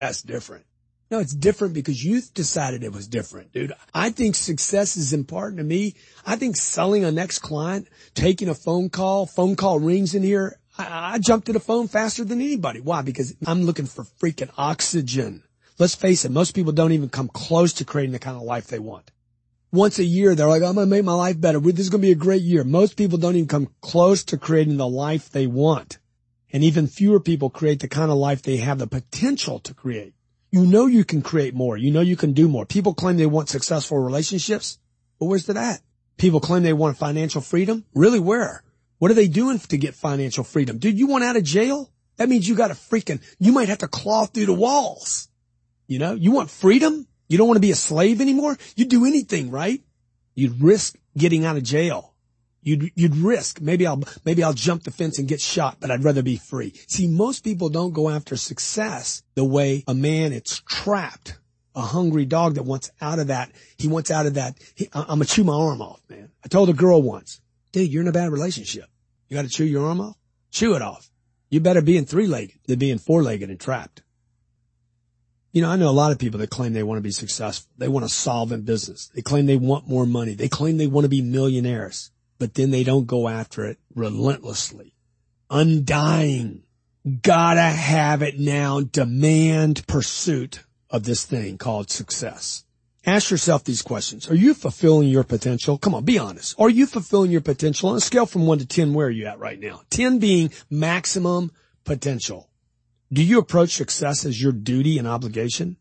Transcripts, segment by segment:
That's different. No, it's different because you decided it was different, dude. I think success is important to me. I think selling a next client, taking a phone call rings in here. I jump to the phone faster than anybody. Why? Because I'm looking for freaking oxygen. Let's face it, most people don't even come close to creating the kind of life they want. Once a year, they're like, I'm going to make my life better. This is going to be a great year. Most people don't even come close to creating the life they want. And even fewer people create the kind of life they have the potential to create. You know you can create more. You know you can do more. People claim they want successful relationships. But where's that at? People claim they want financial freedom. Really, where? What are they doing to get financial freedom? Dude, you want out of jail? That means you you might have to claw through the walls. You know, you want freedom? You don't want to be a slave anymore? You'd do anything, right? You'd risk getting out of jail. You'd risk, maybe I'll jump the fence and get shot, but I'd rather be free. See, most people don't go after success the way a man it's trapped, a hungry dog that wants out of that. He wants out of that. I'm going to chew my arm off, man. I told a girl once, dude, you're in a bad relationship. You got to chew your arm off? Chew it off. You better be in 3-legged than being 4-legged and trapped. You know, I know a lot of people that claim they want to be successful. They want to solve in business. They claim they want more money. They claim they want to be millionaires. But then they don't go after it relentlessly. Undying. Gotta have it now. Demand pursuit of this thing called success. Ask yourself these questions. Are you fulfilling your potential? Come on, be honest. Are you fulfilling your potential? On a scale from 1 to 10, where are you at right now? 10 being maximum potential. Do you approach success as your duty and obligation?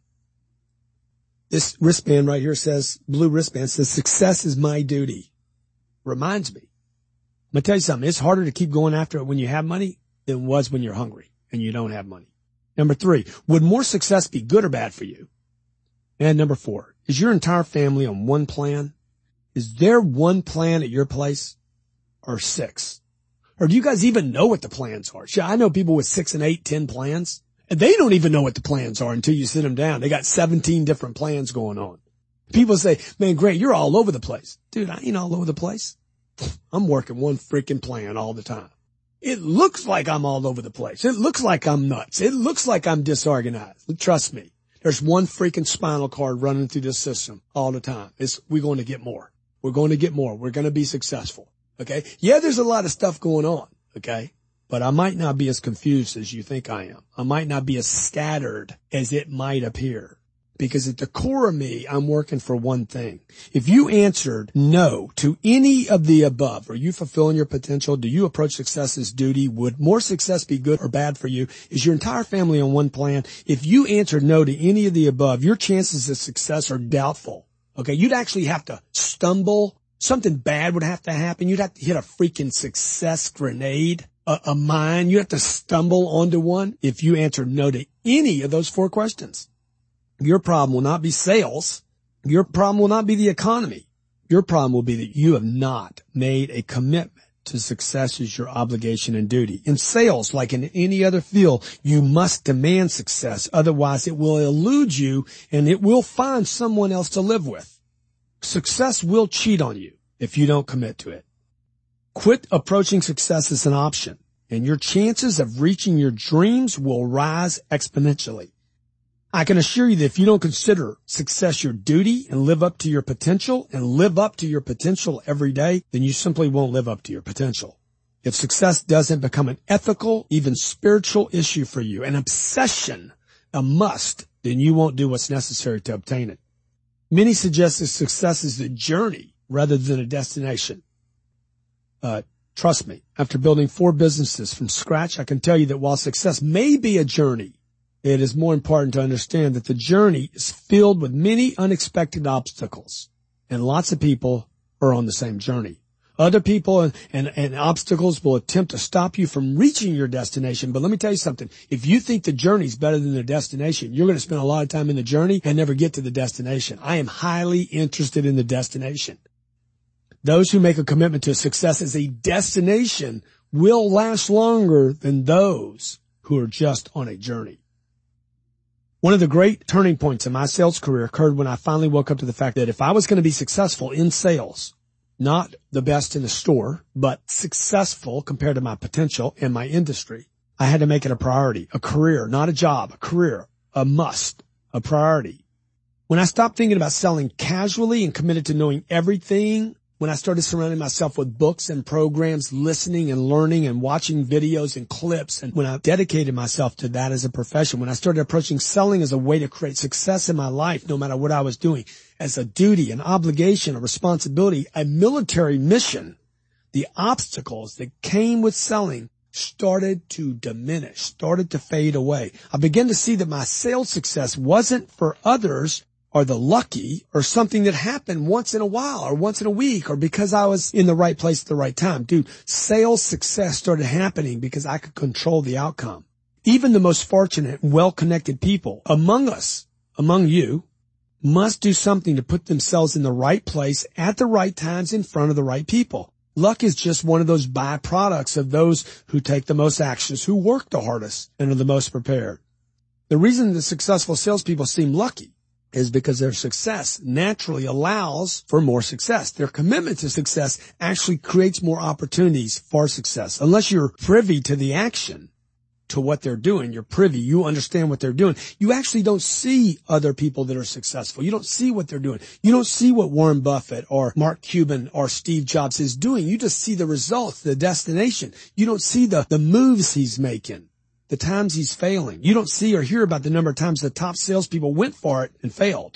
This wristband right here says, blue wristband says, success is my duty. Reminds me. I'm going to tell you something. It's harder to keep going after it when you have money than it was when you're hungry and you don't have money. Number 3, would more success be good or bad for you? And number 4, is your entire family on one plan? Is there one plan at your place or 6? Or do you guys even know what the plans are? I know people with 6 and 8, 10 plans, and they don't even know what the plans are until you sit them down. They got 17 different plans going on. People say, man, Grant, you're all over the place. Dude, I ain't all over the place. I'm working one freaking plan all the time. It looks like I'm all over the place. It looks like I'm nuts. It looks like I'm disorganized. Trust me. There's one freaking spinal cord running through this system all the time. We're going to get more. We're going to get more. We're going to be successful. Okay. Yeah, there's a lot of stuff going on. Okay. But I might not be as confused as you think I am. I might not be as scattered as it might appear. Because at the core of me, I'm working for one thing. If you answered no to any of the above, are you fulfilling your potential? Do you approach success as duty? Would more success be good or bad for you? Is your entire family on one plan? If you answered no to any of the above, your chances of success are doubtful. Okay, you'd actually have to stumble. Something bad would have to happen. You'd have to hit a freaking success grenade, a mine. You have to stumble onto one if you answered no to any of those 4 questions. Your problem will not be sales. Your problem will not be the economy. Your problem will be that you have not made a commitment to success as your obligation and duty. In sales, like in any other field, you must demand success. Otherwise, it will elude you and it will find someone else to live with. Success will cheat on you if you don't commit to it. Quit approaching success as an option, and your chances of reaching your dreams will rise exponentially. I can assure you that if you don't consider success your duty and live up to your potential and live up to your potential every day, then you simply won't live up to your potential. If success doesn't become an ethical, even spiritual issue for you, an obsession, a must, then you won't do what's necessary to obtain it. Many suggest that success is a journey rather than a destination. Trust me, after building 4 businesses from scratch, I can tell you that while success may be a journey, it is more important to understand that the journey is filled with many unexpected obstacles, and lots of people are on the same journey. Other people and obstacles will attempt to stop you from reaching your destination. But let me tell you something. If you think the journey is better than the destination, you're going to spend a lot of time in the journey and never get to the destination. I am highly interested in the destination. Those who make a commitment to success as a destination will last longer than those who are just on a journey. One of the great turning points in my sales career occurred when I finally woke up to the fact that if I was going to be successful in sales, not the best in the store, but successful compared to my potential in my industry, I had to make it a priority, a career, not a job, a career. a must, a priority. When I stopped thinking about selling casually and committed to knowing everything, when I started surrounding myself with books and programs, listening and learning and watching videos and clips, and when I dedicated myself to that as a profession, when I started approaching selling as a way to create success in my life, no matter what I was doing, as a duty, an obligation, a responsibility, a military mission, the obstacles that came with selling started to diminish, started to fade away. I began to see that my sales success wasn't for others or the lucky or something that happened once in a while or once in a week or because I was in the right place at the right time. Dude, sales success started happening because I could control the outcome. Even the most fortunate, well-connected people among us, among you, must do something to put themselves in the right place at the right times in front of the right people. Luck is just one of those byproducts of those who take the most actions, who work the hardest and are the most prepared. The reason the successful salespeople seem lucky is because their success naturally allows for more success. Their commitment to success actually creates more opportunities for success. Unless you're privy to the action, to what they're doing, you're privy, you understand what they're doing, you actually don't see other people that are successful. You don't see what they're doing. You don't see what Warren Buffett or Mark Cuban or Steve Jobs is doing. You just see the results, the destination. You don't see the moves he's making, the times he's failing. You don't see or hear about the number of times the top salespeople went for it and failed.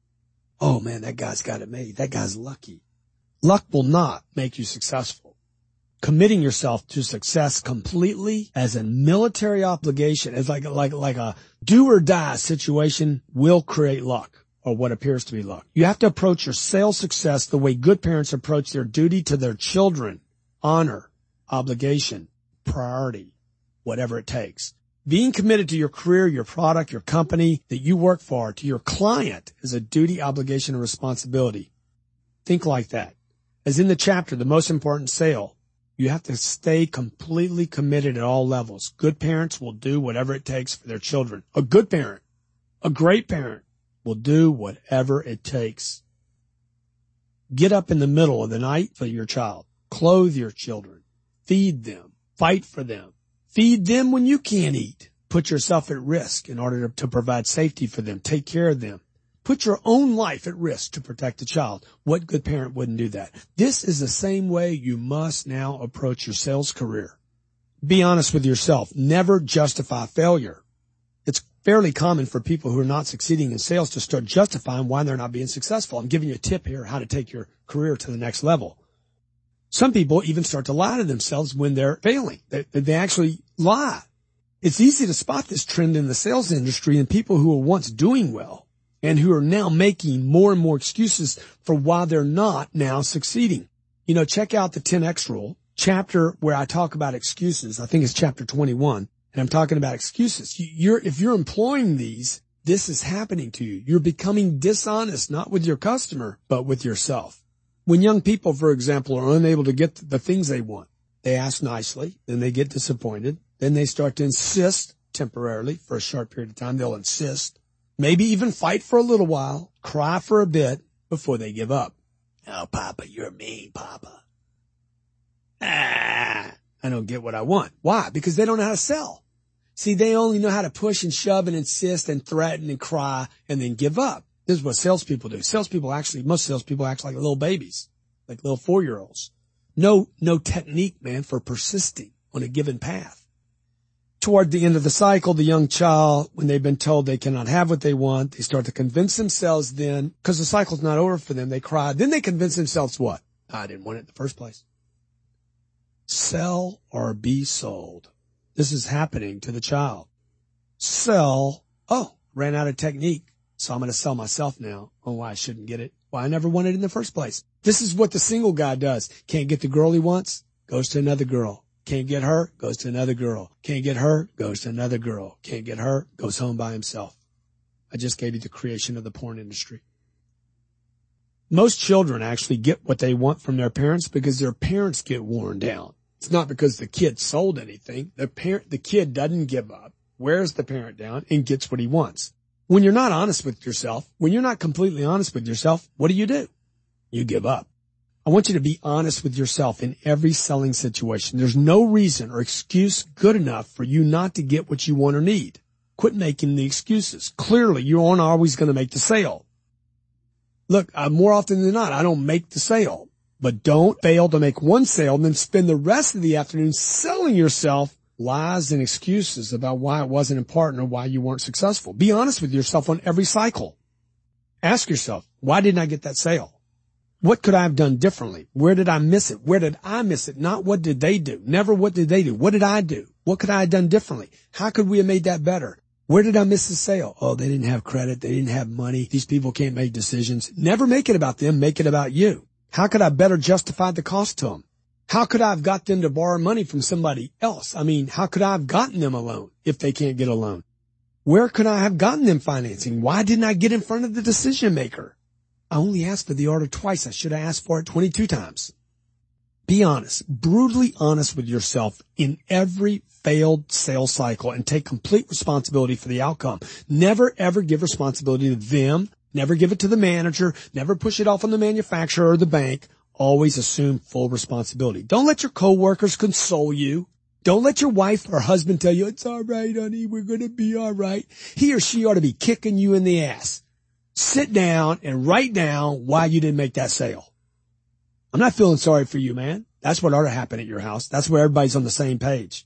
Oh man, that guy's got it made. That guy's lucky. Luck will not make you successful. Committing yourself to success completely as a military obligation, as like a do or die situation, will create luck, or what appears to be luck. You have to approach your sales success the way good parents approach their duty to their children. Honor, obligation, priority, whatever it takes. Being committed to your career, your product, your company that you work for, to your client, is a duty, obligation, and responsibility. Think like that. As in the chapter, The Most Important Sale, you have to stay completely committed at all levels. Good parents will do whatever it takes for their children. A good parent, a great parent, will do whatever it takes. Get up in the middle of the night for your child. Clothe your children. Feed them. Fight for them. Feed them when you can't eat. Put yourself at risk in order to provide safety for them. Take care of them. Put your own life at risk to protect the child. What good parent wouldn't do that? This is the same way you must now approach your sales career. Be honest with yourself. Never justify failure. It's fairly common for people who are not succeeding in sales to start justifying why they're not being successful. I'm giving you a tip here how to take your career to the next level. Some people even start to lie to themselves when they're failing. They actually lie. It's easy to spot this trend in the sales industry in people who were once doing well and who are now making more and more excuses for why they're not now succeeding. You know, check out the 10X rule, chapter where I talk about excuses. I think it's chapter 21, and I'm talking about excuses. If you're employing these, this is happening to you. You're becoming dishonest, not with your customer, but with yourself. When young people, for example, are unable to get the things they want, they ask nicely, then they get disappointed, then they start to insist temporarily for a short period of time. They'll insist. Maybe even fight for a little while, cry for a bit before they give up. Oh, Papa, you're mean, Papa. I don't get what I want. Why? Because they don't know how to sell. See, they only know how to push and shove and insist and threaten and cry and then give up. This is what salespeople do. Most salespeople act like little babies, like little 4-year-olds. No technique, man, for persisting on a given path. Toward the end of the cycle, the young child, when they've been told they cannot have what they want, they start to convince themselves then, because the cycle's not over for them, they cry. Then they convince themselves what? I didn't want it in the first place. Sell or be sold. This is happening to the child. Sell. Oh, ran out of technique, so I'm going to sell myself now. Oh, why I shouldn't get it. Why I never wanted it in the first place. This is what the single guy does. Can't get the girl he wants, goes to another girl. Can't get her, goes to another girl. Can't get her, goes to another girl. Can't get her, goes home by himself. I just gave you the creation of the porn industry. Most children actually get what they want from their parents because their parents get worn down. It's not because the kid sold anything. The kid doesn't give up, wears the parent down, and gets what he wants. When you're not honest with yourself, when you're not completely honest with yourself, what do? You give up. I want you to be honest with yourself in every selling situation. There's no reason or excuse good enough for you not to get what you want or need. Quit making the excuses. Clearly, you aren't always going to make the sale. Look, more often than not, I don't make the sale. But don't fail to make one sale and then spend the rest of the afternoon selling yourself lies and excuses about why it wasn't important or why you weren't successful. Be honest with yourself on every cycle. Ask yourself, why didn't I get that sale? What could I have done differently? Where did I miss it? Where did I miss it? Not what did they do? Never what did they do? What did I do? What could I have done differently? How could we have made that better? Where did I miss the sale? Oh, they didn't have credit. They didn't have money. These people can't make decisions. Never make it about them. Make it about you. How could I better justify the cost to them? How could I have got them to borrow money from somebody else? I mean, how could I have gotten them a loan if they can't get a loan? Where could I have gotten them financing? Why didn't I get in front of the decision maker? I only asked for the order twice. I should have asked for it 22 times. Be honest, brutally honest with yourself in every failed sales cycle and take complete responsibility for the outcome. Never ever give responsibility to them. Never give it to the manager. Never push it off on the manufacturer or the bank. Always assume full responsibility. Don't let your coworkers console you. Don't let your wife or husband tell you, it's all right, honey, we're going to be all right. He or she ought to be kicking you in the ass. Sit down and write down why you didn't make that sale. I'm not feeling sorry for you, man. That's what ought to happen at your house. That's where everybody's on the same page.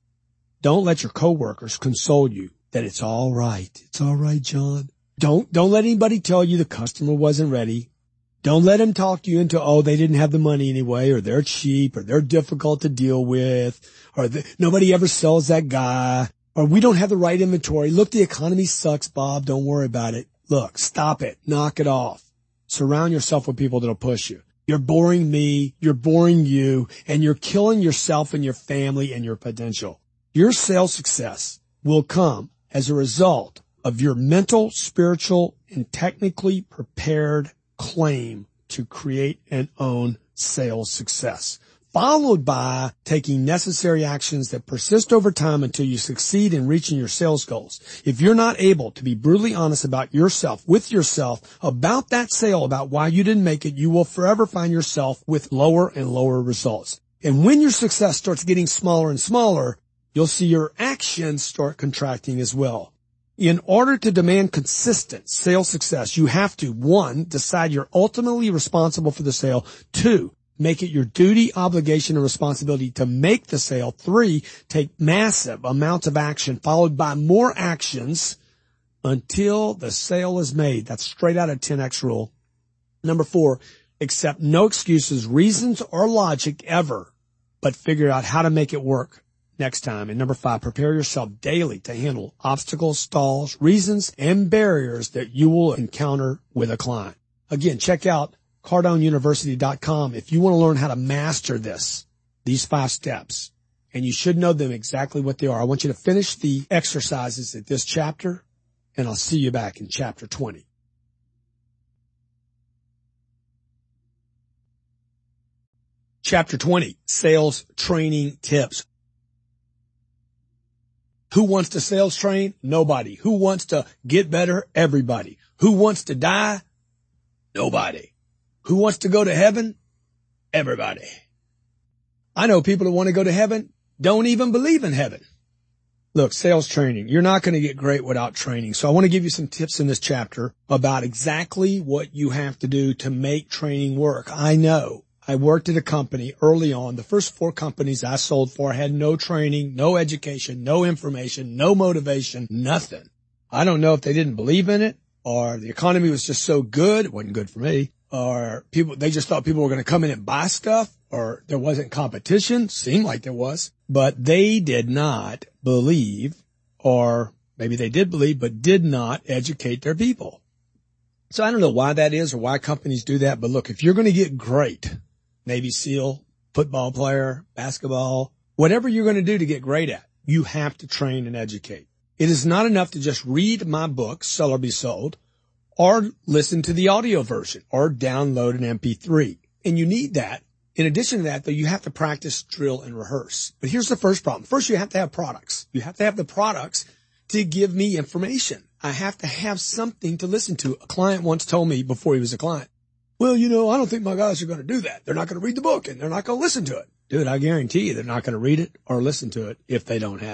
Don't let your coworkers console you that it's all right. It's all right, John. Don't let anybody tell you the customer wasn't ready. Don't let them talk you into, oh, they didn't have the money anyway, or they're cheap, or they're difficult to deal with, or nobody ever sells that guy, or we don't have the right inventory. Look, the economy sucks, Bob. Don't worry about it. Look, stop it. Knock it off. Surround yourself with people that'll push you. You're boring me, you're boring you, and you're killing yourself and your family and your potential. Your sales success will come as a result of your mental, spiritual, and technically prepared claim to create and own sales success, followed by taking necessary actions that persist over time until you succeed in reaching your sales goals. If you're not able to be brutally honest about yourself, with yourself, about that sale, about why you didn't make it, you will forever find yourself with lower and lower results. And when your success starts getting smaller and smaller, you'll see your actions start contracting as well. In order to demand consistent sales success, you have to, 1, decide you're ultimately responsible for the sale. 2, make it your duty, obligation, and responsibility to make the sale. 3, take massive amounts of action followed by more actions until the sale is made. That's straight out of 10X rule. Number 4, accept no excuses, reasons, or logic ever, but figure out how to make it work next time. And number 5, prepare yourself daily to handle obstacles, stalls, reasons, and barriers that you will encounter with a client. Again, check out CardoneUniversity.com if you want to learn how to master these 5 steps. And you should know them exactly what they are. I want you to finish the exercises at this chapter, and I'll see you back in chapter 20. Chapter 20, Sales Training Tips. Who wants to sales train? Nobody. Who wants to get better? Everybody. Who wants to die? Nobody. Who wants to go to heaven? Everybody. I know people that want to go to heaven don't even believe in heaven. Look, sales training, you're not going to get great without training. So I want to give you some tips in this chapter about exactly what you have to do to make training work. I know. I worked at a company early on. The first 4 companies I sold for had no training, no education, no information, no motivation, nothing. I don't know if they didn't believe in it or the economy was just so good. It wasn't good for me. Or they just thought people were going to come in and buy stuff, or there wasn't competition. Seemed like there was, but they did not believe, or maybe they did believe, but did not educate their people. So I don't know why that is or why companies do that. But look, if you're going to get great, Navy SEAL, football player, basketball, whatever you're going to do to get great at, you have to train and educate. It is not enough to just read my book, Sell or Be Sold, or listen to the audio version, or download an MP3. And you need that. In addition to that, though, you have to practice, drill, and rehearse. But here's the first problem. First, you have to have products. You have to have the products to give me information. I have to have something to listen to. A client once told me before he was a client, well, I don't think my guys are going to do that. They're not going to read the book and they're not going to listen to it. Dude, I guarantee you they're not going to read it or listen to it if they don't have it.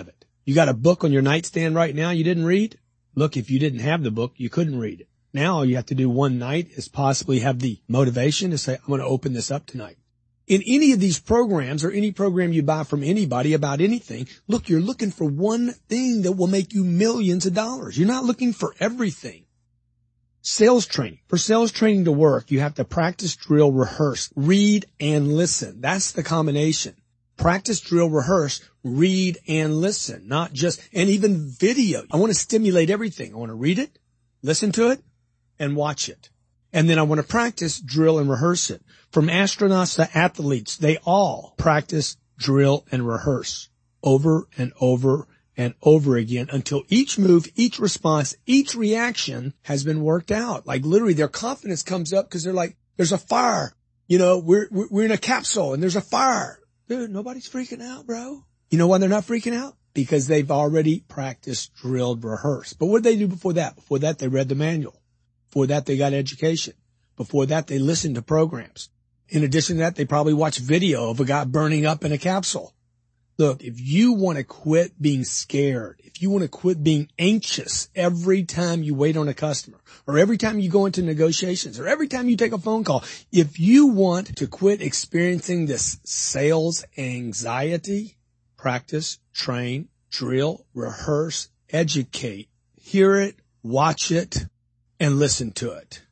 You got a book on your nightstand right now you didn't read? Look, if you didn't have the book, you couldn't read it. Now all you have to do one night is possibly have the motivation to say, I'm going to open this up tonight. In any of these programs or any program you buy from anybody about anything, look, you're looking for one thing that will make you millions of dollars. You're not looking for everything. Sales training. For sales training to work, you have to practice, drill, rehearse, read, and listen. That's the combination. Practice, drill, rehearse, read, and listen, not just, and even video. I want to stimulate everything. I want to read it, listen to it, and watch it. And then I want to practice, drill, and rehearse it. From astronauts to athletes, they all practice, drill, and rehearse over and over and over again until each move, each response, each reaction has been worked out. Like literally their confidence comes up because they're like, there's a fire. You know, we're in a capsule and there's a fire. Dude, nobody's freaking out, bro. You know why they're not freaking out? Because they've already practiced, drilled, rehearsed. But what did they do before that? Before that, they read the manual. Before that, they got education. Before that, they listened to programs. In addition to that, they probably watched video of a guy burning up in a capsule. Look, if you want to quit being scared, if you want to quit being anxious every time you wait on a customer, or every time you go into negotiations, or every time you take a phone call, if you want to quit experiencing this sales anxiety, practice, train, drill, rehearse, educate, hear it, watch it, and listen to it.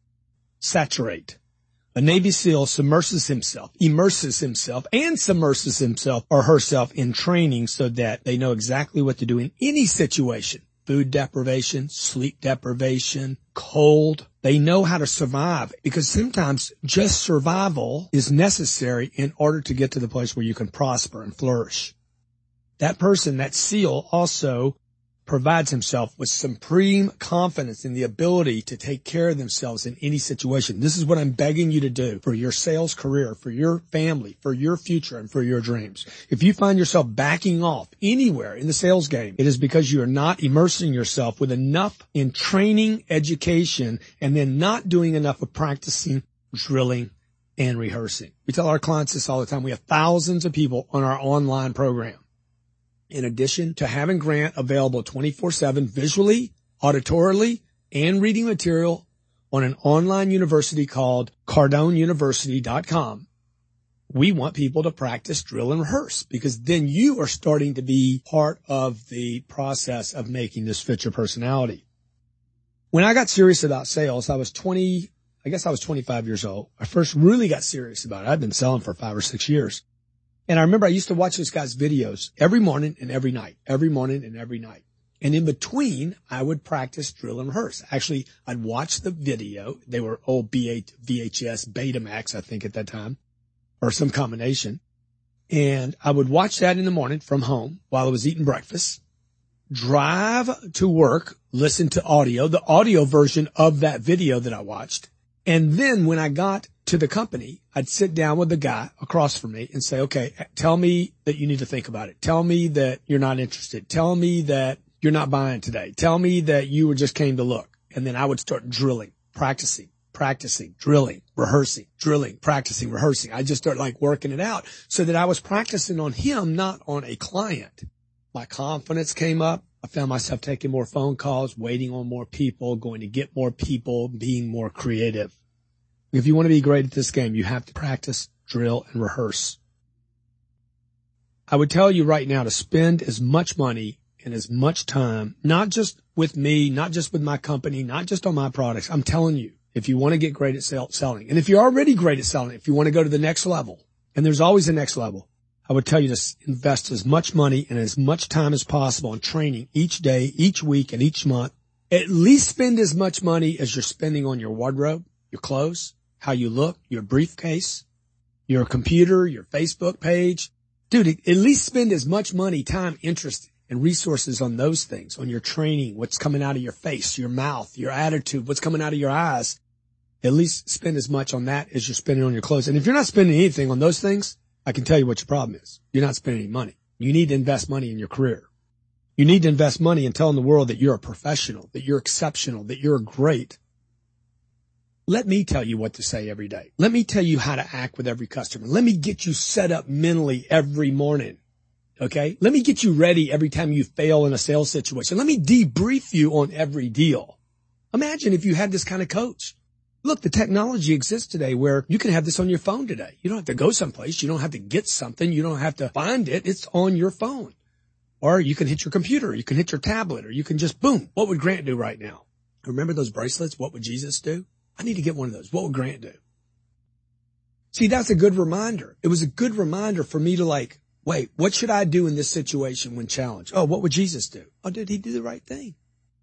Saturate. A Navy SEAL immerses himself, and submerses himself or herself in training so that they know exactly what to do in any situation. Food deprivation, sleep deprivation, cold. They know how to survive because sometimes just survival is necessary in order to get to the place where you can prosper and flourish. That person, that SEAL, also provides himself with supreme confidence in the ability to take care of themselves in any situation. This is what I'm begging you to do for your sales career, for your family, for your future, and for your dreams. If you find yourself backing off anywhere in the sales game, it is because you are not immersing yourself with enough in training, education, and then not doing enough of practicing, drilling, and rehearsing. We tell our clients this all the time. We have thousands of people on our online program. In addition to having Grant available 24/7 visually, auditorily, and reading material on an online university called CardoneUniversity.com, we want people to practice, drill, and rehearse because then you are starting to be part of the process of making this fit your personality. When I got serious about sales, I was 25 years old. I first really got serious about it. I'd been selling for 5 or 6 years. And I remember I used to watch this guy's videos every morning and every night, every morning and every night. And in between, I would practice, drill, and rehearse. Actually, I'd watch the video. They were old VHS, Betamax, I think at that time, or some combination. And I would watch that in the morning from home while I was eating breakfast, drive to work, listen to audio, the audio version of that video that I watched. And then when I got to the company, I'd sit down with the guy across from me and say, okay, tell me that you need to think about it. Tell me that you're not interested. Tell me that you're not buying today. Tell me that you just came to look. And then I would start drilling, practicing, drilling, rehearsing, practicing, rehearsing. I just started like working it out so that I was practicing on him, not on a client. My confidence came up. I found myself taking more phone calls, waiting on more people, going to get more people, being more creative. If you want to be great at this game, you have to practice, drill, and rehearse. I would tell you right now to spend as much money and as much time, not just with me, not just with my company, not just on my products. I'm telling you, if you want to get great at selling, and if you're already great at selling, if you want to go to the next level, and there's always a next level, I would tell you to invest as much money and as much time as possible in training each day, each week, and each month. At least spend as much money as you're spending on your wardrobe, your clothes, how you look, your briefcase, your computer, your Facebook page. Dude, at least spend as much money, time, interest, and resources on those things, on your training, what's coming out of your face, your mouth, your attitude, what's coming out of your eyes. At least spend as much on that as you're spending on your clothes. And if you're not spending anything on those things, I can tell you what your problem is. You're not spending any money. You need to invest money in your career. You need to invest money in telling the world that you're a professional, that you're exceptional, that you're great. Let me tell you what to say every day. Let me tell you how to act with every customer. Let me get you set up mentally every morning. Okay. Let me get you ready every time you fail in a sales situation. Let me debrief you on every deal. Imagine if you had this kind of coach. Look, the technology exists today where you can have this on your phone today. You don't have to go someplace. You don't have to get something. You don't have to find it. It's on your phone. Or you can hit your computer. You can hit your tablet, or you can just boom. What would Grant do right now? Remember those bracelets? What would Jesus do? I need to get one of those. What would Grant do? See, that's a good reminder. It was a good reminder for me to like, wait, what should I do in this situation when challenged? Oh, what would Jesus do? Oh, did he do the right thing?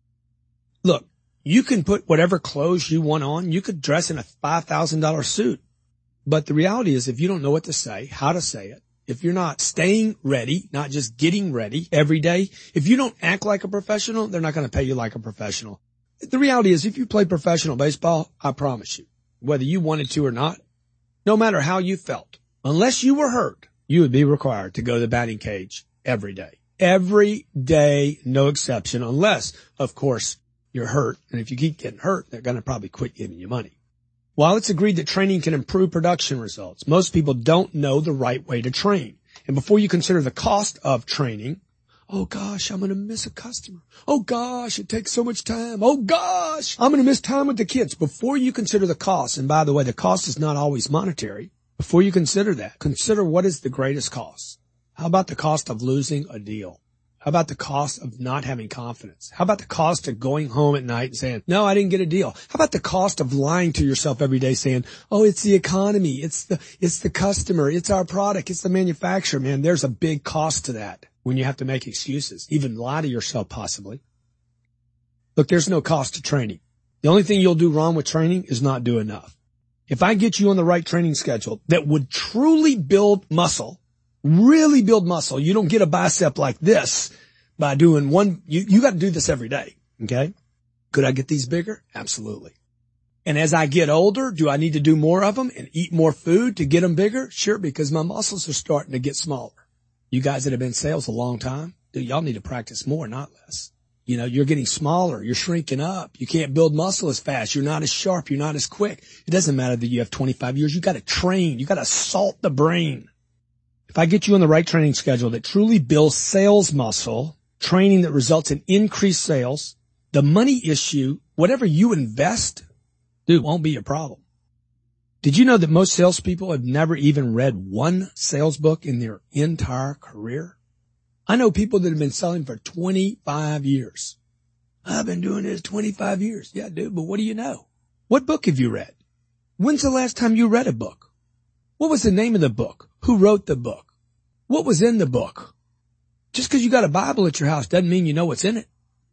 Look, you can put whatever clothes you want on. You could dress in a $5,000 suit. But the reality is, if you don't know what to say, how to say it, if you're not staying ready, not just getting ready every day, if you don't act like a professional, they're not going to pay you like a professional. The reality is, if you play professional baseball, I promise you, whether you wanted to or not, no matter how you felt, unless you were hurt, you would be required to go to the batting cage every day. Every day, no exception, unless, of course, you're hurt. And if you keep getting hurt, they're going to probably quit giving you money. While it's agreed that training can improve production results, most people don't know the right way to train. And before you consider the cost of training, oh gosh, I'm going to miss a customer. Oh gosh, it takes so much time. Oh gosh, I'm going to miss time with the kids. Before you consider the cost, and by the way, the cost is not always monetary. Before you consider that, consider what is the greatest cost. How about the cost of losing a deal? How about the cost of not having confidence? How about the cost of going home at night and saying, no, I didn't get a deal? How about the cost of lying to yourself every day saying, oh, it's the economy. It's the customer. It's our product. It's the manufacturer. Man, there's a big cost to that when you have to make excuses, even lie to yourself possibly. Look, there's no cost to training. The only thing you'll do wrong with training is not do enough. If I get you on the right training schedule that would truly build muscle, really build muscle. You don't get a bicep like this by doing one. You got to do this every day. Okay. Could I get these bigger? Absolutely. And as I get older, do I need to do more of them and eat more food to get them bigger? Sure, because my muscles are starting to get smaller. You guys that have been in sales a long time, dude, y'all need to practice more, not less. You know, you're getting smaller. You're shrinking up. You can't build muscle as fast. You're not as sharp. You're not as quick. It doesn't matter that you have 25 years. You got to train. You got to salt the brain. If I get you on the right training schedule that truly builds sales muscle, training that results in increased sales, the money issue, whatever you invest, dude, won't be a problem. Did you know that most salespeople have never even read one sales book in their entire career? I know people that have been selling for 25 years. I've been doing this 25 years. Yeah, dude, but what do you know? What book have you read? When's the last time you read a book? What was the name of the book? Who wrote the book? What was in the book? Just because you got a Bible at your house doesn't mean you know what's in it.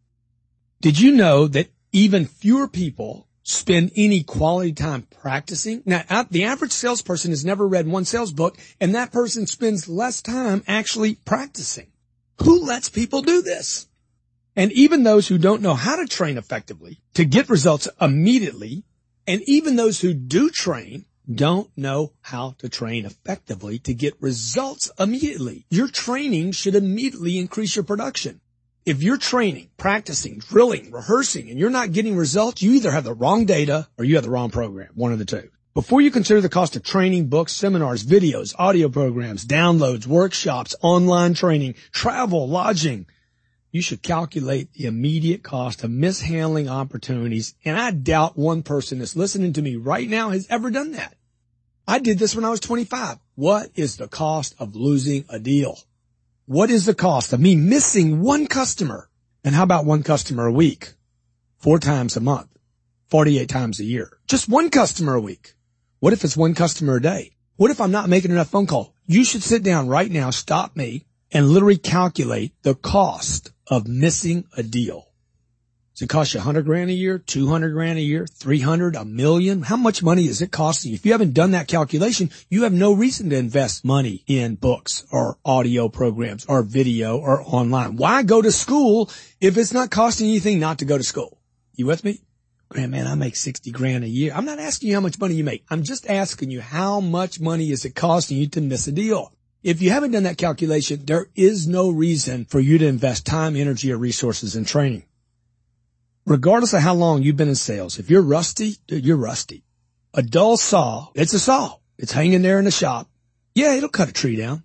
Did you know that even fewer people spend any quality time practicing? Now, the average salesperson has never read one sales book, and that person spends less time actually practicing. Who lets people do this? And even those who don't know how to train effectively to get results immediately, and even those who do train, don't know how to train effectively to get results immediately. Your training should immediately increase your production. If you're training, practicing, drilling, rehearsing, and you're not getting results, you either have the wrong data or you have the wrong program, one of the two. Before you consider the cost of training, books, seminars, videos, audio programs, downloads, workshops, online training, travel, lodging, you should calculate the immediate cost of mishandling opportunities. And I doubt one person that's listening to me right now has ever done that. I did this when I was 25. What is the cost of losing a deal? What is the cost of me missing one customer? And how about one customer a week? 4 times a month, 48 times a year. Just one customer a week. What if it's one customer a day? What if I'm not making enough phone calls? You should sit down right now, stop me, and literally calculate the cost of missing a deal. Does it cost you $100,000 a year, $200,000 a year, $300,000, $1 million? How much money is it costing you? If you haven't done that calculation, you have no reason to invest money in books or audio programs or video or online. Why go to school if it's not costing anything not to go to school? You with me? Grant, man, I make $60,000 a year. I'm not asking you how much money you make. I'm just asking you how much money is it costing you to miss a deal? If you haven't done that calculation, there is no reason for you to invest time, energy, or resources in training. Regardless of how long you've been in sales, if you're rusty, dude, you're rusty. A dull saw, it's a saw. It's hanging there in the shop. Yeah, it'll cut a tree down,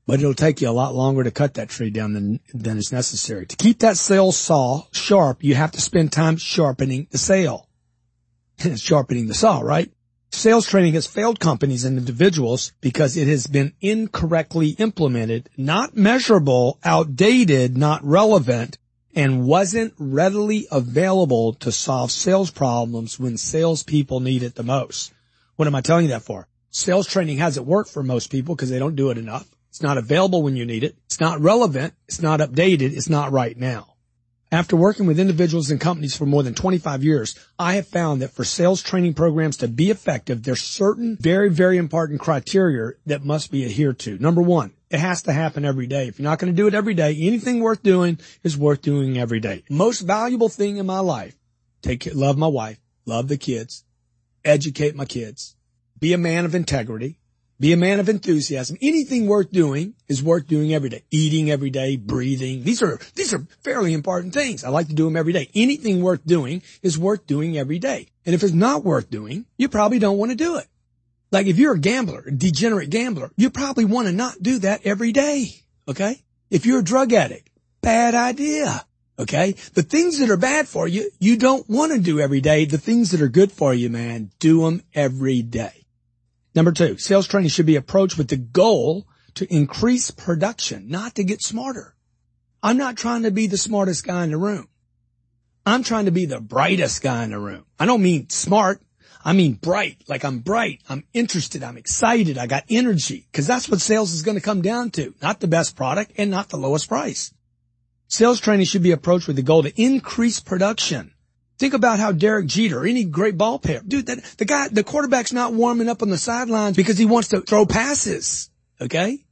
but it'll take you a lot longer to cut that tree down than is necessary. To keep that sales saw sharp, you have to spend time sharpening the saw. Sharpening the saw, right? Sales training has failed companies and individuals because it has been incorrectly implemented, not measurable, outdated, not relevant, and wasn't readily available to solve sales problems when salespeople need it the most. What am I telling you that for? Sales training hasn't worked for most people because they don't do it enough. It's not available when you need it. It's not relevant. It's not updated. It's not right now. After working with individuals and companies for more than 25 years, I have found that for sales training programs to be effective, there's certain very, very important criteria that must be adhered to. Number one, it has to happen every day. If you're not going to do it every day, anything worth doing is worth doing every day. Most valuable thing in my life, love my wife, love the kids, educate my kids, be a man of integrity, be a man of enthusiasm. Anything worth doing is worth doing every day. Eating every day, breathing. These are fairly important things. I like to do them every day. Anything worth doing is worth doing every day. And if it's not worth doing, you probably don't want to do it. Like if you're a gambler, a degenerate gambler, you probably want to not do that every day. Okay? If you're a drug addict, bad idea. Okay? The things that are bad for you, you don't want to do every day. The things that are good for you, man, do them every day. Number two, sales training should be approached with the goal to increase production, not to get smarter. I'm not trying to be the smartest guy in the room. I'm trying to be the brightest guy in the room. I don't mean smart. I mean bright. Like I'm bright. I'm interested. I'm excited. I got energy. Because that's what sales is going to come down to. Not the best product and not the lowest price. Sales training should be approached with the goal to increase production. Think about how Derek Jeter, any great ball player, dude, the quarterback's not warming up on the sidelines because he wants to throw passes, okay?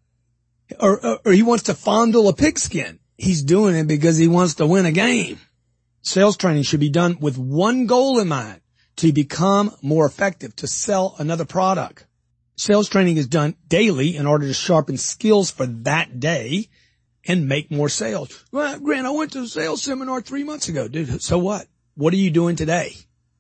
Or he wants to fondle a pigskin. He's doing it because he wants to win a game. Sales training should be done with one goal in mind, to become more effective, to sell another product. Sales training is done daily in order to sharpen skills for that day and make more sales. Well, Grant, I went to a sales seminar 3 months ago, dude. So what? What are you doing today?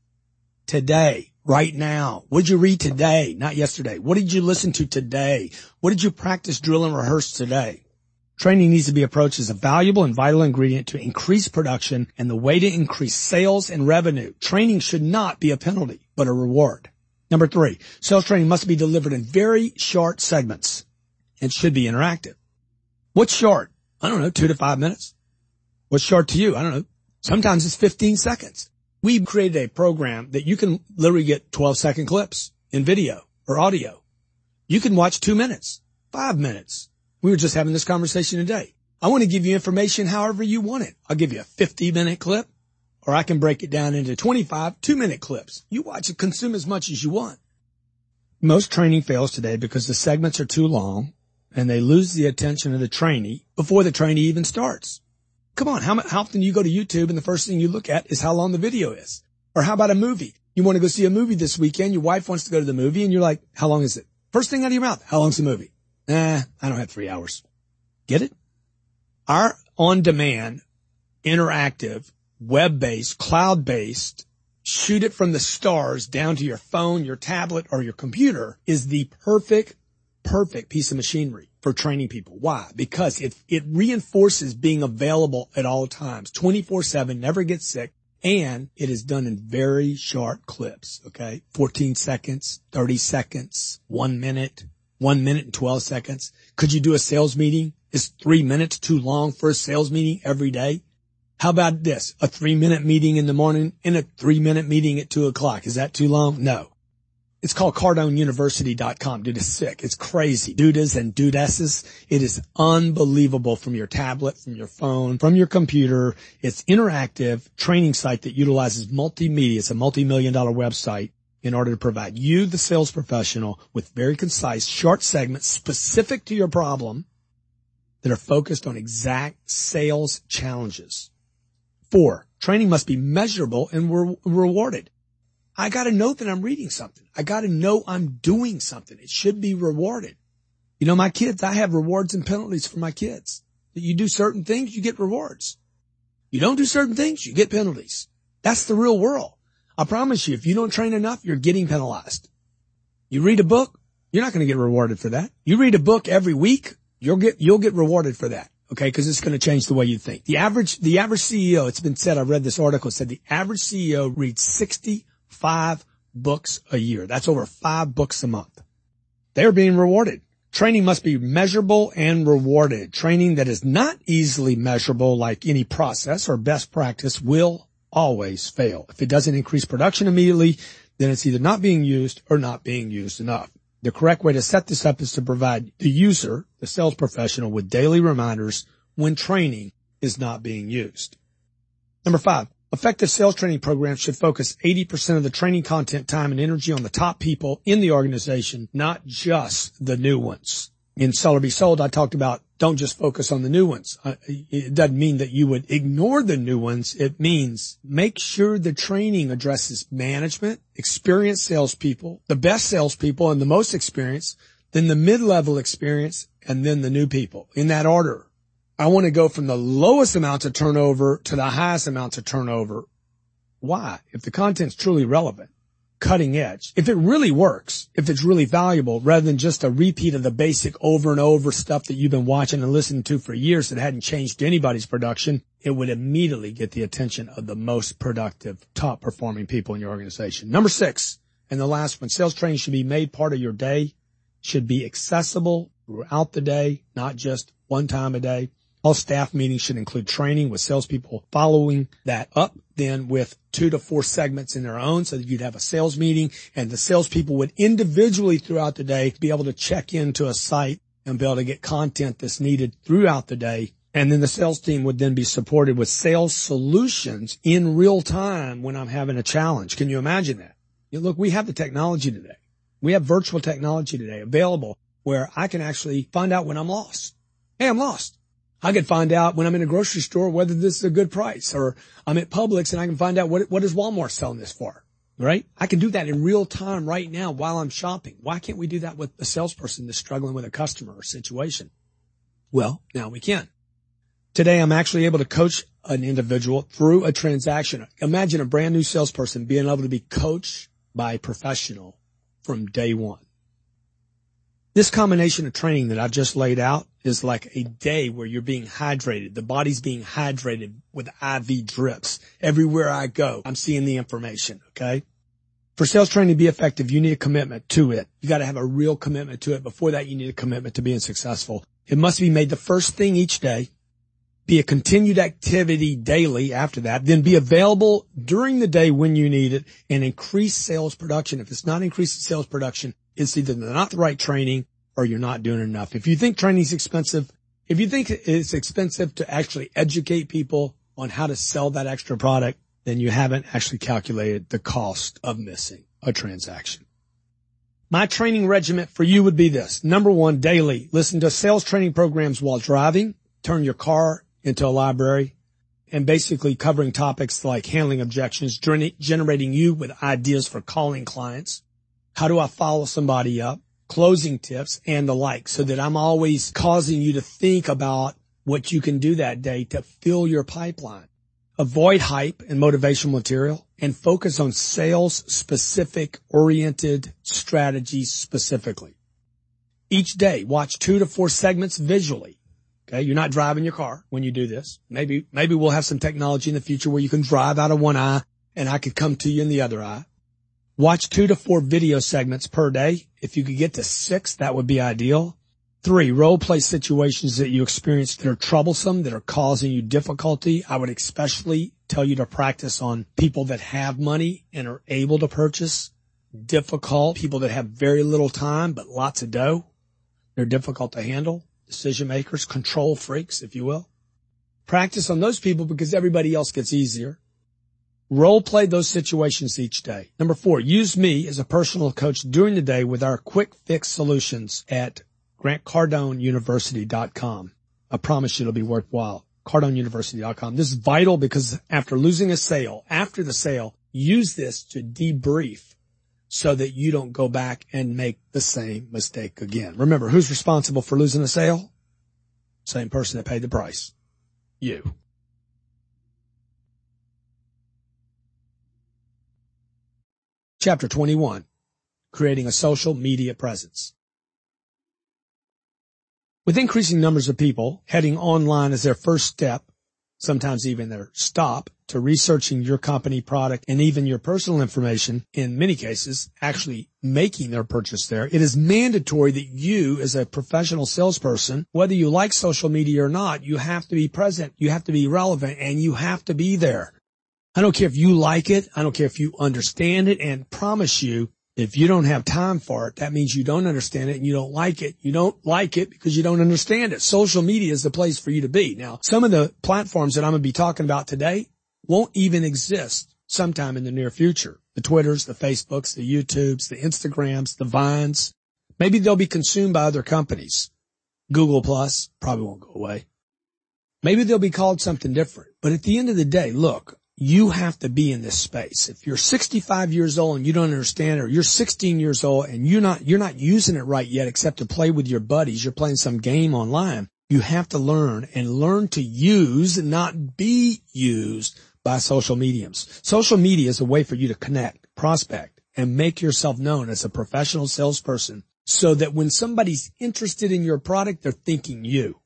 Today, right now. What did you read today? Not yesterday. What did you listen to today? What did you practice, drill, and rehearse today? Training needs to be approached as a valuable and vital ingredient to increase production and the way to increase sales and revenue. Training should not be a penalty, but a reward. Number three, sales training must be delivered in very short segments. It should be interactive. What's short? I don't know, 2 to 5 minutes. What's short to you? I don't know. Sometimes it's 15 seconds. We created a program that you can literally get 12-second clips in video or audio. You can watch 2 minutes, 5 minutes. We were just having this conversation today. I want to give you information however you want it. I'll give you a 50-minute clip, or I can break it down into 25 2-minute clips. You watch it, consume as much as you want. Most training fails today because the segments are too long and they lose the attention of the trainee before the trainee even starts. Come on, how often you go to YouTube and the first thing you look at is how long the video is? Or how about a movie? You want to go see a movie this weekend, your wife wants to go to the movie, and you're like, how long is it? First thing out of your mouth, how long's the movie? I don't have 3 hours. Get it? Our on-demand, interactive, web-based, cloud-based, shoot it from the stars down to your phone, your tablet, or your computer is the perfect piece of machinery for training people. Why? Because it reinforces being available at all times, 24/7, never gets sick, and it is done in very short clips, okay? 14 seconds, 30 seconds, 1 minute, 1 minute and 12 seconds. Could you do a sales meeting? Is 3 minutes too long for a sales meeting every day? How about this? A 3-minute meeting in the morning and a 3-minute meeting at 2:00. Is that too long? No. It's called CardoneUniversity.com. Dude, it's sick. It's crazy. Dudas and dudesses. It is unbelievable from your tablet, from your phone, from your computer. It's interactive training site that utilizes multimedia. It's a multi-million-dollar website in order to provide you, the sales professional, with very concise, short segments specific to your problem that are focused on exact sales challenges. 4, training must be measurable and rewarded. I got to know that I'm reading something. I got to know I'm doing something. It should be rewarded. You know, my kids, I have rewards and penalties for my kids. That you do certain things, you get rewards. You don't do certain things, you get penalties. That's the real world. I promise you, if you don't train enough, you're getting penalized. You read a book, you're not going to get rewarded for that. You read a book every week, You'll get rewarded for that. Okay. Cause it's going to change the way you think. The average CEO, it's been said, I read this article, it said the average CEO reads 65 books a year. That's over 5 books a month. They're being rewarded. Training must be measurable and rewarded. Training that is not easily measurable, like any process or best practice, will always fail. If it doesn't increase production immediately, then it's either not being used or not being used enough. The correct way to set this up is to provide the user, the sales professional, with daily reminders when training is not being used. Number 5, effective sales training programs should focus 80% of the training content, time, and energy on the top people in the organization, not just the new ones. In Sell or Be Sold, I talked about don't just focus on the new ones. It doesn't mean that you would ignore the new ones. It means make sure the training addresses management, experienced salespeople, the best salespeople and the most experienced, then the mid-level experience, and then the new people in that order. I want to go from the lowest amounts of turnover to the highest amounts of turnover. Why? If the content's truly relevant, cutting edge, if it really works, if it's really valuable, rather than just a repeat of the basic over and over stuff that you've been watching and listening to for years that hadn't changed anybody's production, it would immediately get the attention of the most productive, top performing people in your organization. Number 6, and the last one, sales training should be made part of your day, should be accessible throughout the day, not just one time a day. All staff meetings should include training with salespeople following that up, then with 2 to 4 segments in their own so that you'd have a sales meeting and the salespeople would individually throughout the day be able to check into a site and be able to get content that's needed throughout the day. And then the sales team would then be supported with sales solutions in real time when I'm having a challenge. Can you imagine that? Look, we have the technology today. We have virtual technology today available where I can actually find out when I'm lost. Hey, I'm lost. I can find out when I'm in a grocery store whether this is a good price, or I'm at Publix and I can find out what is Walmart selling this for, right? I can do that in real time right now while I'm shopping. Why can't we do that with a salesperson that's struggling with a customer or situation? Well, now we can. Today, I'm actually able to coach an individual through a transaction. Imagine a brand new salesperson being able to be coached by a professional from day one. This combination of training that I've just laid out is like a day where you're being hydrated. The body's being hydrated with IV drips. Everywhere I go, I'm seeing the information, okay? For sales training to be effective, you need a commitment to it. You got to have a real commitment to it. Before that, you need a commitment to being successful. It must be made the first thing each day, be a continued activity daily after that, then be available during the day when you need it, and increase sales production. If it's not increasing sales production, it's either not the right training or you're not doing enough. If you think training is expensive, if you think it's expensive to actually educate people on how to sell that extra product, then you haven't actually calculated the cost of missing a transaction. My training regimen for you would be this. Number 1, daily. Listen to sales training programs while driving. Turn your car into a library, and basically covering topics like handling objections, generating you with ideas for calling clients. How do I follow somebody up? Closing tips and the like, so that I'm always causing you to think about what you can do that day to fill your pipeline. Avoid hype and motivational material and focus on sales specific oriented strategies specifically. Each day, watch 2 to 4 segments visually. Okay. You're not driving your car when you do this. Maybe we'll have some technology in the future where you can drive out of one eye and I could come to you in the other eye. Watch 2 to 4 video segments per day. If you could get to 6, that would be ideal. 3, role play situations that you experience that are troublesome, that are causing you difficulty. I would especially tell you to practice on people that have money and are able to purchase. Difficult people that have very little time, but lots of dough. They're difficult to handle. Decision makers, control freaks, if you will. Practice on those people because everybody else gets easier. Role play those situations each day. Number 4, use me as a personal coach during the day with our quick fix solutions at GrantCardoneUniversity.com. I promise you it'll be worthwhile. CardoneUniversity.com. This is vital because after losing a sale, after the sale, use this to debrief so that you don't go back and make the same mistake again. Remember, who's responsible for losing a sale? Same person that paid the price. You. Chapter 21, creating a social media presence. With increasing numbers of people heading online as their first step, sometimes even their stop, to researching your company, product, and even your personal information, in many cases, actually making their purchase there, it is mandatory that you, as a professional salesperson, whether you like social media or not, you have to be present, you have to be relevant, and you have to be there. I don't care if you like it, I don't care if you understand it, and promise you, if you don't have time for it, that means you don't understand it and you don't like it. You don't like it because you don't understand it. Social media is the place for you to be. Now, some of the platforms that I'm going to be talking about today won't even exist sometime in the near future. The Twitters, the Facebooks, the YouTubes, the Instagrams, the Vines. Maybe they'll be consumed by other companies. Google Plus probably won't go away. Maybe they'll be called something different. But at the end of the day, look, you have to be in this space. If you're 65 years old and you don't understand it, or you're 16 years old and you're not using it right yet except to play with your buddies, you're playing some game online, you have to learn to use, not be used by social mediums. Social media is a way for you to connect, prospect, and make yourself known as a professional salesperson so that when somebody's interested in your product, they're thinking you.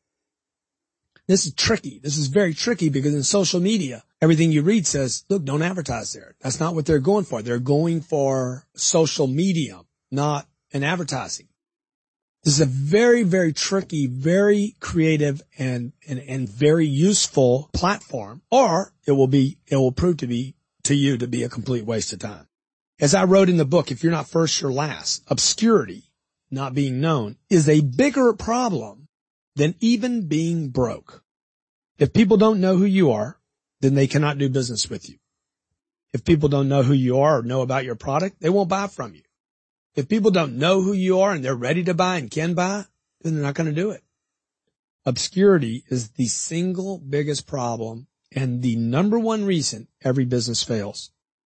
This is tricky. This is very tricky because in social media, everything you read says, look, don't advertise there. That's not what they're going for. They're going for social media, not an advertising. This is a very, very tricky, very creative and very useful platform, or it will prove to you to be a complete waste of time. As I wrote in the book, if you're not first, you're last. Obscurity, not being known, is a bigger problem than even being broke. If people don't know who you are, then they cannot do business with you. If people don't know who you are or know about your product, they won't buy from you. If people don't know who you are and they're ready to buy and can buy, then they're not going to do it. Obscurity is the single biggest problem and the number one reason every business fails.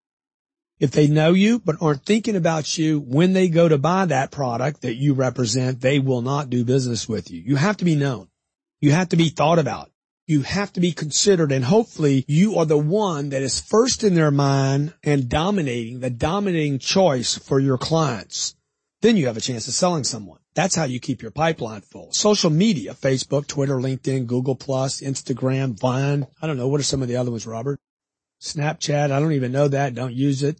If they know you but aren't thinking about you when they go to buy that product that you represent, they will not do business with you. You have to be known. You have to be thought about. You have to be considered, and hopefully you are the one that is first in their mind and the dominating choice for your clients. Then you have a chance of selling someone. That's how you keep your pipeline full. Social media, Facebook, Twitter, LinkedIn, Google+, Instagram, Vine. I don't know. What are some of the other ones, Robert? Snapchat. I don't even know that. Don't use it.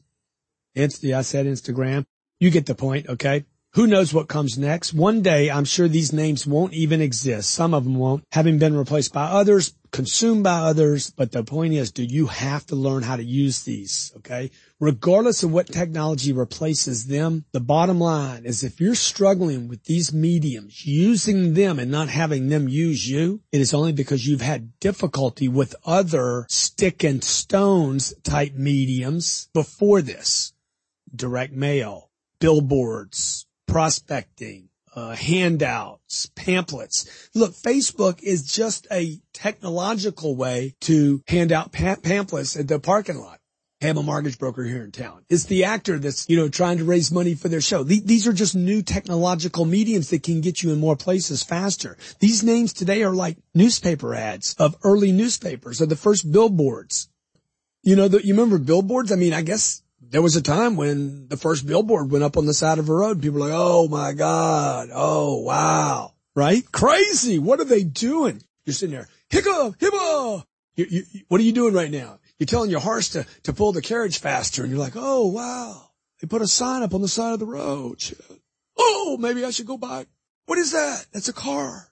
I said Instagram. You get the point, okay? Who knows what comes next? One day, I'm sure these names won't even exist. Some of them won't, having been replaced by others, consumed by others. But the point is, you have to learn how to use these, okay? Regardless of what technology replaces them, the bottom line is if you're struggling with these mediums, using them and not having them use you, it is only because you've had difficulty with other stick and stones type mediums before this. Direct mail, billboards, prospecting, handouts, pamphlets. Look, Facebook is just a technological way to hand out pamphlets at the parking lot. Have a mortgage broker here in town. It's the actor that's, trying to raise money for their show. These are just new technological mediums that can get you in more places faster. These names today are like newspaper ads of early newspapers, of the first billboards. You remember billboards? I mean, I guess there was a time when the first billboard went up on the side of a road. People were like, oh my God. Oh, wow. Right? Crazy. What are they doing? You're sitting there. Hiccup, hibba. What are you doing right now? You're telling your horse to pull the carriage faster. And you're like, oh, wow. They put a sign up on the side of the road. Oh, maybe I should go by. What is that? That's a car.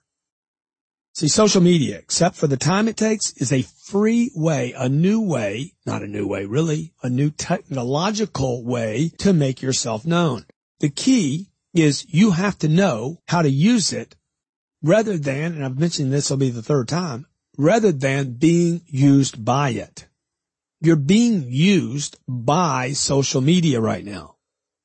See, social media, except for the time it takes, is a free way, a new way, not a new way, really, a new technological way to make yourself known. The key is you have to know how to use it rather than, and I've mentioned this will be the third time, rather than being used by it. You're being used by social media right now.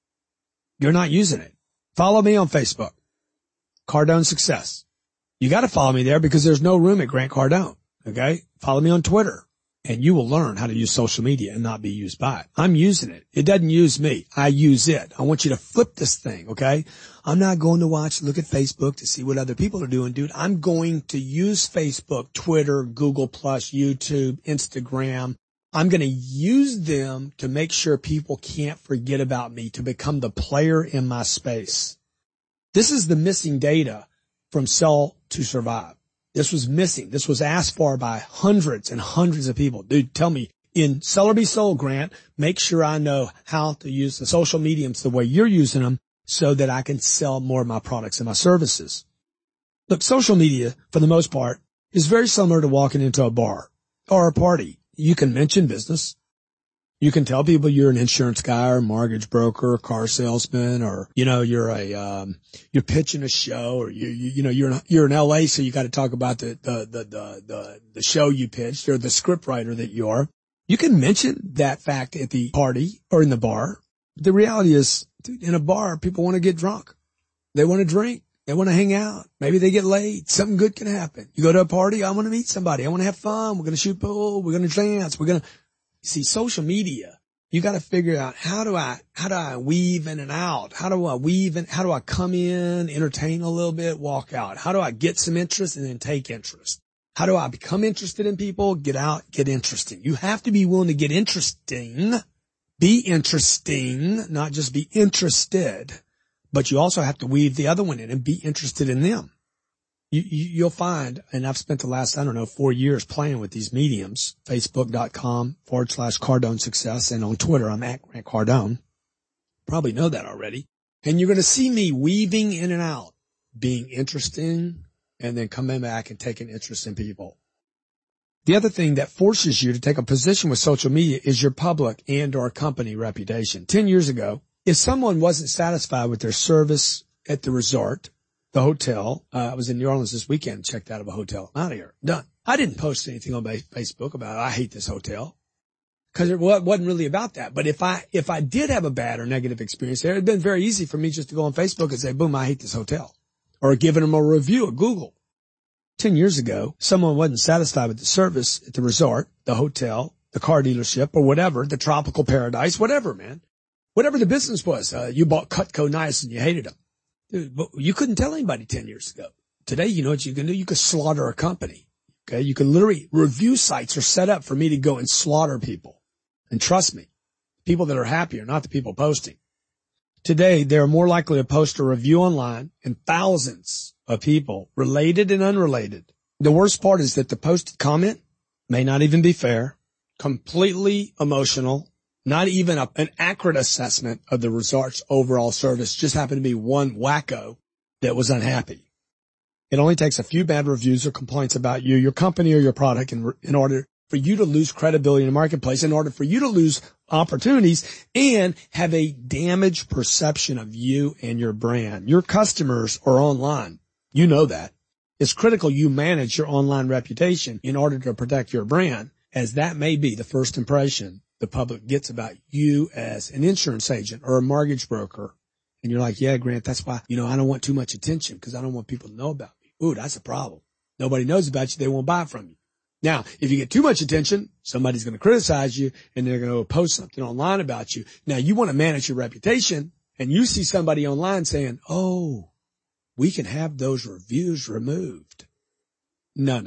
You're not using it. Follow me on Facebook, Cardone Success. You got to follow me there because there's no room at Grant Cardone. Okay. Follow me on Twitter and you will learn how to use social media and not be used by it. I'm using it. It doesn't use me. I use it. I want you to flip this thing. Okay. I'm not going to look at Facebook to see what other people are doing, dude. I'm going to use Facebook, Twitter, Google+, YouTube, Instagram. I'm going to use them to make sure people can't forget about me, to become the player in my space. This is the missing data from sell to survive. This was missing. This was asked for by hundreds and hundreds of people. Dude, tell me, in Sell or Be Sold, Grant, make sure I know how to use the social mediums the way you're using them so that I can sell more of my products and my services. Look, social media, for the most part, is very similar to walking into a bar or a party. You can mention business. You can tell people you're an insurance guy or a mortgage broker or car salesman, or, you're pitching a show, or you're in LA, so you got to talk about the show you pitched, or the script writer that you are. You can mention that fact at the party or in the bar. The reality is, dude, in a bar, people want to get drunk. They want to drink. They want to hang out. Maybe they get laid. Something good can happen. You go to a party. I want to meet somebody. I want to have fun. We're going to shoot pool. We're going to dance. See, social media, you got to figure out how do I weave in and out? How do I come in, entertain a little bit, walk out? How do I get some interest and then take interest? How do I become interested in people, get out, get interesting? You have to be willing to get interesting, be interesting, not just be interested, but you also have to weave the other one in and be interested in them. You'll find, and I've spent the last, 4 years playing with these mediums, Facebook.com/Cardone Success, and on Twitter, I'm at Grant Cardone. Probably know that already. And you're going to see me weaving in and out, being interesting, and then coming back and taking interest in people. The other thing that forces you to take a position with social media is your public and or company reputation. 10 years ago, if someone wasn't satisfied with their service at the resort, the hotel, I was in New Orleans this weekend, checked out of a hotel. I'm out of here. Done. I didn't post anything on Facebook about, I hate this hotel, because it wasn't really about that. But if I did have a bad or negative experience there, it'd been very easy for me just to go on Facebook and say, boom, I hate this hotel, or giving them a review at Google. 10 years ago, someone wasn't satisfied with the service at the resort, the hotel, the car dealership, or whatever, the tropical paradise, whatever, man. Whatever the business was, you bought Cutco Nice and you hated them. Dude, but you couldn't tell anybody 10 years ago. Today, you know what you can do? You can slaughter a company. Okay. You can literally, review sites are set up for me to go and slaughter people. And trust me, people that are happy are not the people posting. Today, they are more likely to post a review online, and thousands of people, related and unrelated. The worst part is that the posted comment may not even be fair, completely emotional, not even an accurate assessment of the resort's overall service, just happened to be one wacko that was unhappy. It only takes a few bad reviews or complaints about you, your company, or your product in order for you to lose credibility in the marketplace, in order for you to lose opportunities and have a damaged perception of you and your brand. Your customers are online. You know that. It's critical you manage your online reputation in order to protect your brand, as that may be the first impression the public gets about you as an insurance agent or a mortgage broker. And you're like, yeah, Grant, that's why, I don't want too much attention because I don't want people to know about me. Ooh, that's a problem. Nobody knows about you. They won't buy from you. Now, if you get too much attention, somebody's going to criticize you and they're going to post something online about you. Now, you want to manage your reputation, and you see somebody online saying, oh, we can have those reviews removed. No.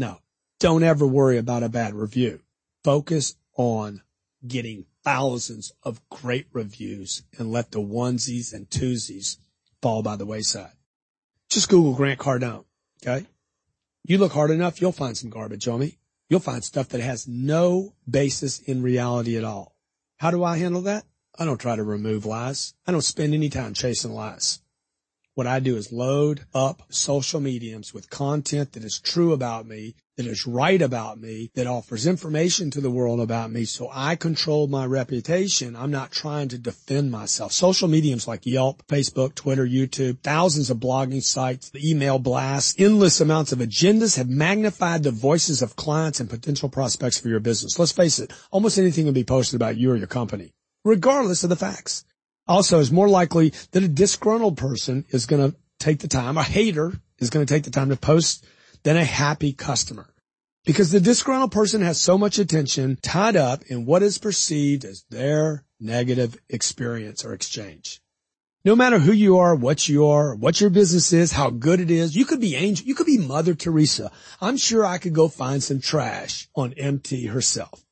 Don't ever worry about a bad review. Focus on getting thousands of great reviews and let the onesies and twosies fall by the wayside. Just Google Grant Cardone, okay? You look hard enough, you'll find some garbage on me. You'll find stuff that has no basis in reality at all. How do I handle that? I don't try to remove lies. I don't spend any time chasing lies. What I do is load up social mediums with content that is true about me, that is right about me, that offers information to the world about me, so I control my reputation. I'm not trying to defend myself. Social mediums like Yelp, Facebook, Twitter, YouTube, thousands of blogging sites, the email blasts, endless amounts of agendas have magnified the voices of clients and potential prospects for your business. Let's face it, almost anything can be posted about you or your company, regardless of the facts. Also, it's more likely that a disgruntled person is going to take the time, a hater is going to take the time to post than a happy customer. Because the disgruntled person has so much attention tied up in what is perceived as their negative experience or exchange. No matter who you are, what your business is, how good it is, you could be Angel, you could be Mother Teresa. I'm sure I could go find some trash on MT herself.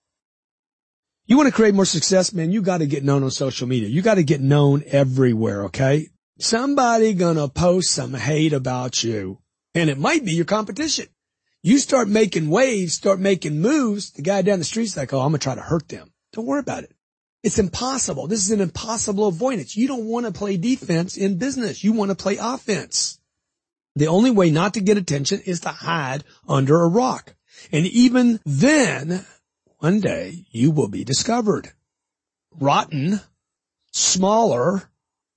You want to create more success, man, you got to get known on social media. You got to get known everywhere, okay? Somebody gonna post some hate about you, and it might be your competition. You start making waves, start making moves, the guy down the street's like, oh, I'm gonna try to hurt them. Don't worry about it. It's impossible. This is an impossible avoidance. You don't want to play defense in business. You want to play offense. The only way not to get attention is to hide under a rock. And even then, one day you will be discovered. Rotten, smaller,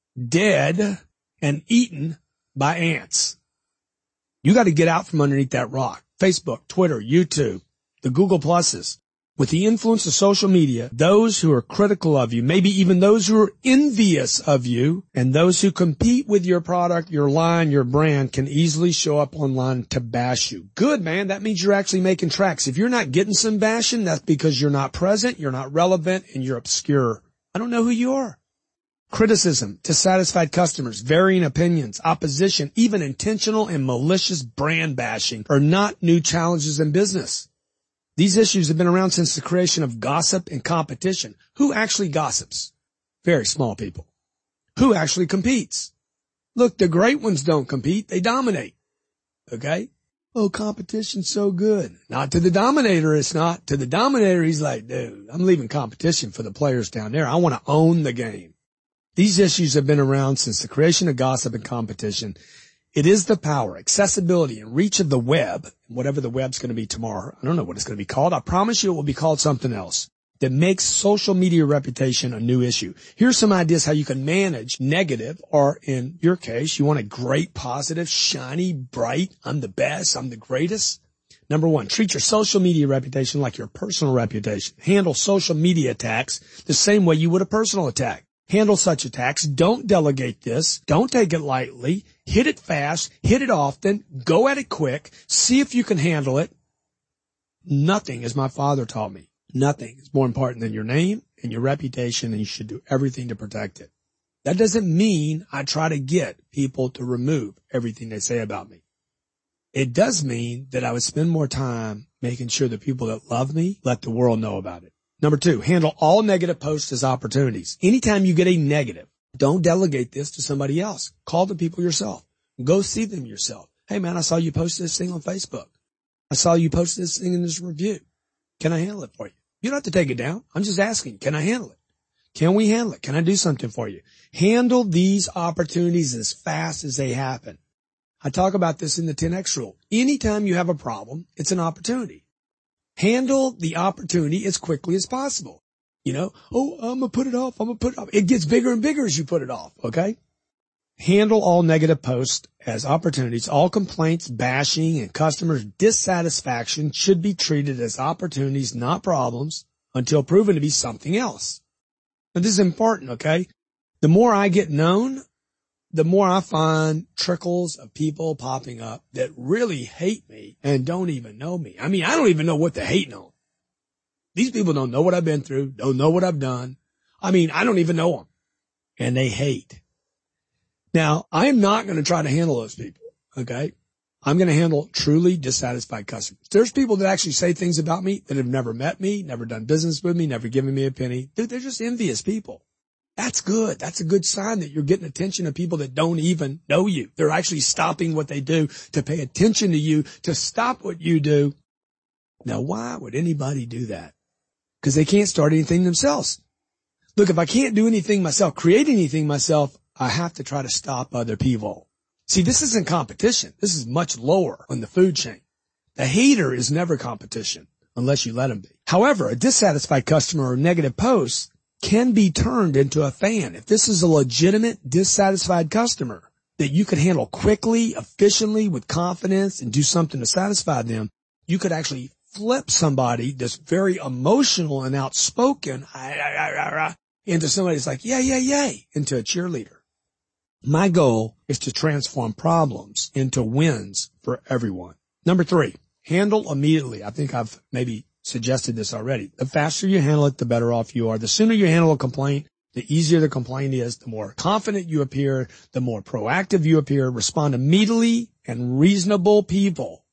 dead, and eaten by ants. You got to get out from underneath that rock. Facebook, Twitter, YouTube, the Google Pluses. With the influence of social media, those who are critical of you, maybe even those who are envious of you, and those who compete with your product, your line, your brand, can easily show up online to bash you. Good, man. That means you're actually making tracks. If you're not getting some bashing, that's because you're not present, you're not relevant, and you're obscure. I don't know who you are. Criticism, dissatisfied customers, varying opinions, opposition, even intentional and malicious brand bashing are not new challenges in business. These issues have been around since the creation of gossip and competition. Who actually gossips? Very small people. Who actually competes? Look, the great ones don't compete. They dominate. Okay? Oh, competition's so good. Not to the dominator, it's not. To the dominator, he's like, dude, I'm leaving competition for the players down there. I want to own the game. These issues have been around since the creation of gossip and competition. It is the power, accessibility, and reach of the web, whatever the web's going to be tomorrow. I don't know what it's going to be called. I promise you it will be called something else, that makes social media reputation a new issue. Here's some ideas how you can manage negative, or in your case, you want a great, positive, shiny, bright, I'm the best, I'm the greatest. Number one, treat your social media reputation like your personal reputation. Handle social media attacks the same way you would a personal attack. Handle such attacks. Don't delegate this. Don't take it lightly. Hit it fast. Hit it often. Go at it quick. See if you can handle it. Nothing, as my father taught me, nothing is more important than your name and your reputation, and you should do everything to protect it. That doesn't mean I try to get people to remove everything they say about me. It does mean that I would spend more time making sure the people that love me let the world know about it. Number two, handle all negative posts as opportunities. Anytime you get a negative, don't delegate this to somebody else. Call the people yourself. Go see them yourself. Hey man, I saw you post this thing on Facebook. I saw you post this thing in this review. Can I handle it for you? You don't have to take it down. I'm just asking, can I handle it? Can we handle it? Can I do something for you? Handle these opportunities as fast as they happen. I talk about this in the 10X rule. Anytime you have a problem, it's an opportunity. Handle the opportunity as quickly as possible. I'm going to put it off. It gets bigger and bigger as you put it off, okay? Handle all negative posts as opportunities. All complaints, bashing, and customer dissatisfaction should be treated as opportunities, not problems, until proven to be something else. Now, this is important, okay? The more I get known, the more I find trickles of people popping up that really hate me and don't even know me. I mean, I don't even know what they're hating on. These people don't know what I've been through, don't know what I've done. I mean, I don't even know them. And they hate. Now, I am not going to try to handle those people, okay? I'm going to handle truly dissatisfied customers. There's people that actually say things about me that have never met me, never done business with me, never given me a penny. They're just envious people. That's good. That's a good sign that you're getting attention of people that don't even know you. They're actually stopping what they do to pay attention to you, to stop what you do. Now, why would anybody do that? Because they can't start anything themselves. Look, if I can't do anything myself, create anything myself, I have to try to stop other people. See, this isn't competition. This is much lower on the food chain. The hater is never competition unless you let him be. However, a dissatisfied customer or negative post can be turned into a fan. If this is a legitimate dissatisfied customer that you could handle quickly, efficiently, with confidence, and do something to satisfy them, you could actually flip somebody that's very emotional and outspoken into somebody that's like, yay, into a cheerleader. My goal is to transform problems into wins for everyone. Number three, handle immediately. I think I've maybe suggested this already. The faster you handle it, the better off you are. The sooner you handle a complaint, the easier the complaint is, the more confident you appear, the more proactive you appear. Respond immediately, and reasonable people,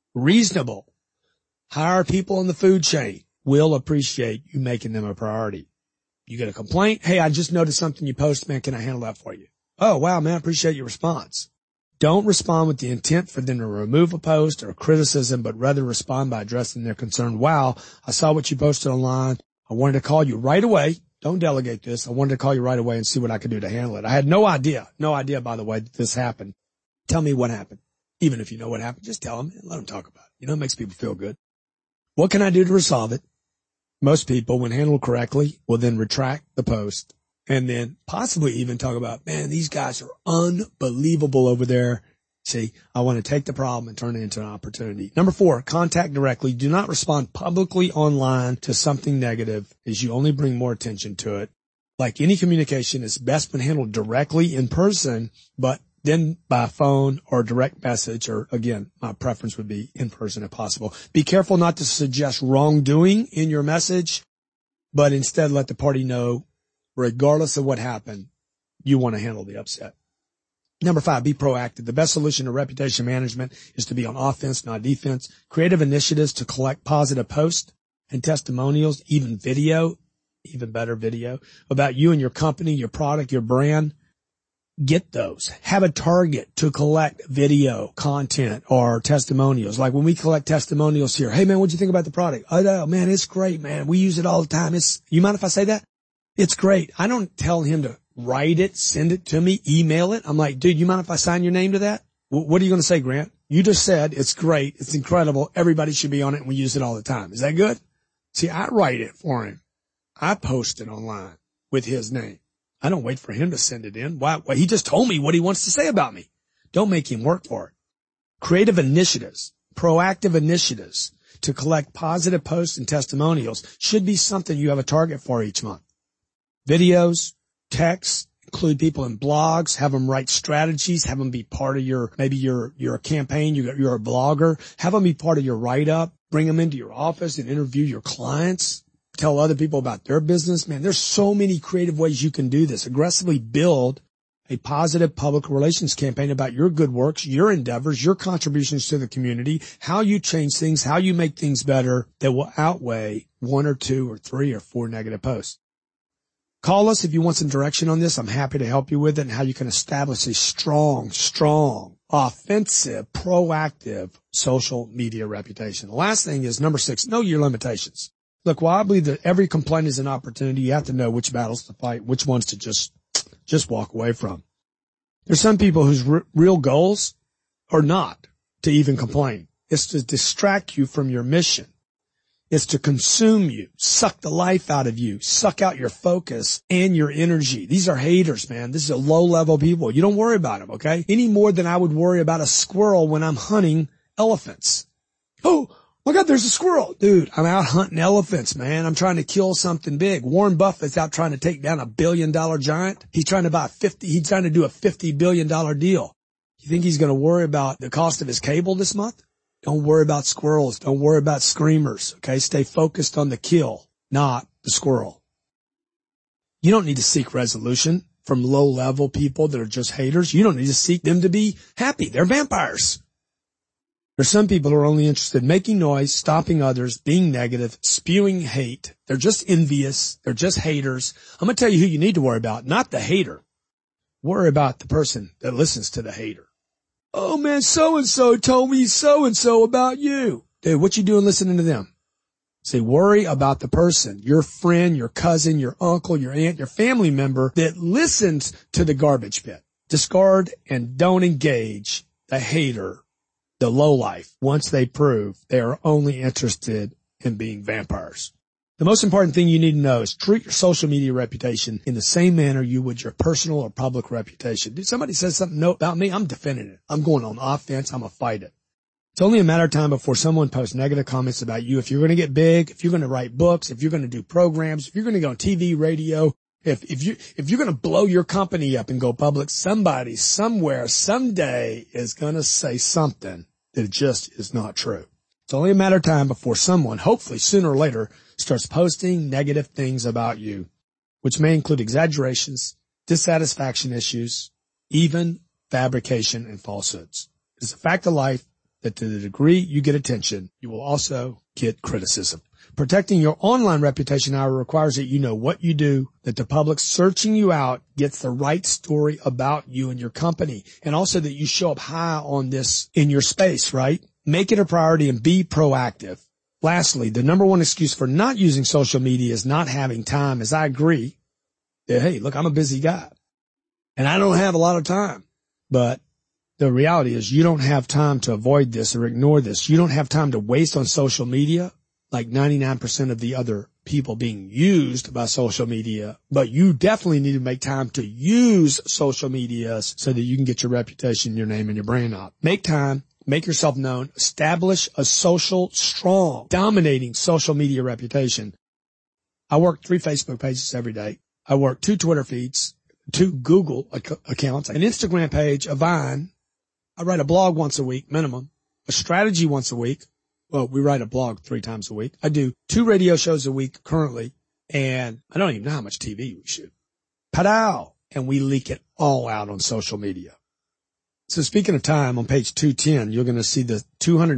higher people in the food chain will appreciate you making them a priority. You get a complaint. Hey, I just noticed something you posted, man. Can I handle that for you? Oh, wow, man, I appreciate your response. Don't respond with the intent for them to remove a post or criticism, but rather respond by addressing their concern. Wow, I saw what you posted online. I wanted to call you right away. Don't delegate this. I wanted to call you right away and see what I could do to handle it. I had no idea, by the way, that this happened. Tell me what happened. Even if you know what happened, just tell them and let them talk about it. You know, it makes people feel good. What can I do to resolve it? Most people, when handled correctly, will then retract the post and then possibly even talk about, man, these guys are unbelievable over there. See, I want to take the problem and turn it into an opportunity. Number 4, contact directly. Do not respond publicly online to something negative, as you only bring more attention to it. Like any communication, it's best when handled directly in person, but then by phone or direct message, or again, my preference would be in person if possible. Be careful not to suggest wrongdoing in your message, but instead let the party know, regardless of what happened, you want to handle the upset. Number 5, be proactive. The best solution to reputation management is to be on offense, not defense. Creative initiatives to collect positive posts and testimonials, even video, even better video, about you and your company, your product, your brand. Get those. Have a target to collect video content or testimonials. Like when we collect testimonials here, hey man, what'd you think about the product? Oh no, man, it's great, man. We use it all the time. You mind if I say that? It's great. I don't tell him to write it, send it to me, email it. I'm like, dude, you mind if I sign your name to that? What are you going to say, Grant? You just said it's great. It's incredible. Everybody should be on it and we use it all the time. Is that good? See, I write it for him. I post it online with his name. I don't wait for him to send it in. Why? Well, he just told me what he wants to say about me. Don't make him work for it. Creative initiatives, proactive initiatives to collect positive posts and testimonials should be something you have a target for each month. Videos, texts, include people in blogs, have them write strategies, have them be part of maybe your campaign, you're a blogger, have them be part of your write-up, bring them into your office and interview your clients, tell other people about their business. Man, there's so many creative ways you can do this. Aggressively build a positive public relations campaign about your good works, your endeavors, your contributions to the community, how you change things, how you make things better that will outweigh 1 or 2 or 3 or 4 negative posts. Call us if you want some direction on this. I'm happy to help you with it and how you can establish a strong, offensive, proactive social media reputation. The last thing is number 6, know your limitations. Look, while I believe that every complaint is an opportunity, you have to know which battles to fight, which ones to just walk away from. There's some people whose real goals are not to even complain. It's to distract you from your mission. It's to consume you, suck the life out of you, suck out your focus and your energy. These are haters, man. This is a low-level people. You don't worry about them, okay? Any more than I would worry about a squirrel when I'm hunting elephants. Oh, my God, there's a squirrel. Dude, I'm out hunting elephants, man. I'm trying to kill something big. Warren Buffett's out trying to take down $1 billion giant. He's trying to do a $50 billion deal. You think he's going to worry about the cost of his cable this month? Don't worry about squirrels. Don't worry about screamers. Okay. Stay focused on the kill, not the squirrel. You don't need to seek resolution from low level people that are just haters. You don't need to seek them to be happy. They're vampires. There's some people who are only interested in making noise, stopping others, being negative, spewing hate. They're just envious. They're just haters. I'm going to tell you who you need to worry about, not the hater. Worry about the person that listens to the hater. Oh man, so-and-so told me so-and-so about you. Dude, what you doing listening to them? Say, worry about the person, your friend, your cousin, your uncle, your aunt, your family member that listens to the garbage pit. Discard and don't engage the hater, the lowlife, once they prove they are only interested in being vampires. The most important thing you need to know is treat your social media reputation in the same manner you would your personal or public reputation. Dude, somebody says something about me, I'm defending it. I'm going on offense. I'm going to fight it. It's only a matter of time before someone posts negative comments about you. If you're going to get big, if you're going to write books, if you're going to do programs, if you're going to go on TV, radio, if you're going to blow your company up and go public, somebody, somewhere, someday is going to say something that just is not true. It's only a matter of time before someone, hopefully sooner or later, starts posting negative things about you, which may include exaggerations, dissatisfaction issues, even fabrication and falsehoods. It's a fact of life that to the degree you get attention, you will also get criticism. Protecting your online reputation, however, requires that you know what you do, that the public searching you out gets the right story about you and your company, and also that you show up high on this in your space, right? Make it a priority and be proactive. Lastly, the number one excuse for not using social media is not having time, as I agree that, hey, look, I'm a busy guy and I don't have a lot of time, but the reality is you don't have time to avoid this or ignore this. You don't have time to waste on social media like 99% of the other people being used by social media, but you definitely need to make time to use social media so that you can get your reputation, your name, and your brand up. Make time, make yourself known, establish a social, strong, dominating social media reputation. I work 3 Facebook pages every day. I work 2 Twitter feeds, 2 Google accounts, an Instagram page, a Vine. I write a blog once a week, minimum, a strategy once a week. Well, we write a blog 3 times a week. I do 2 radio shows a week currently, and I don't even know how much TV we shoot. Padow! And we leak it all out on social media. So speaking of time, on page 210, you're going to see the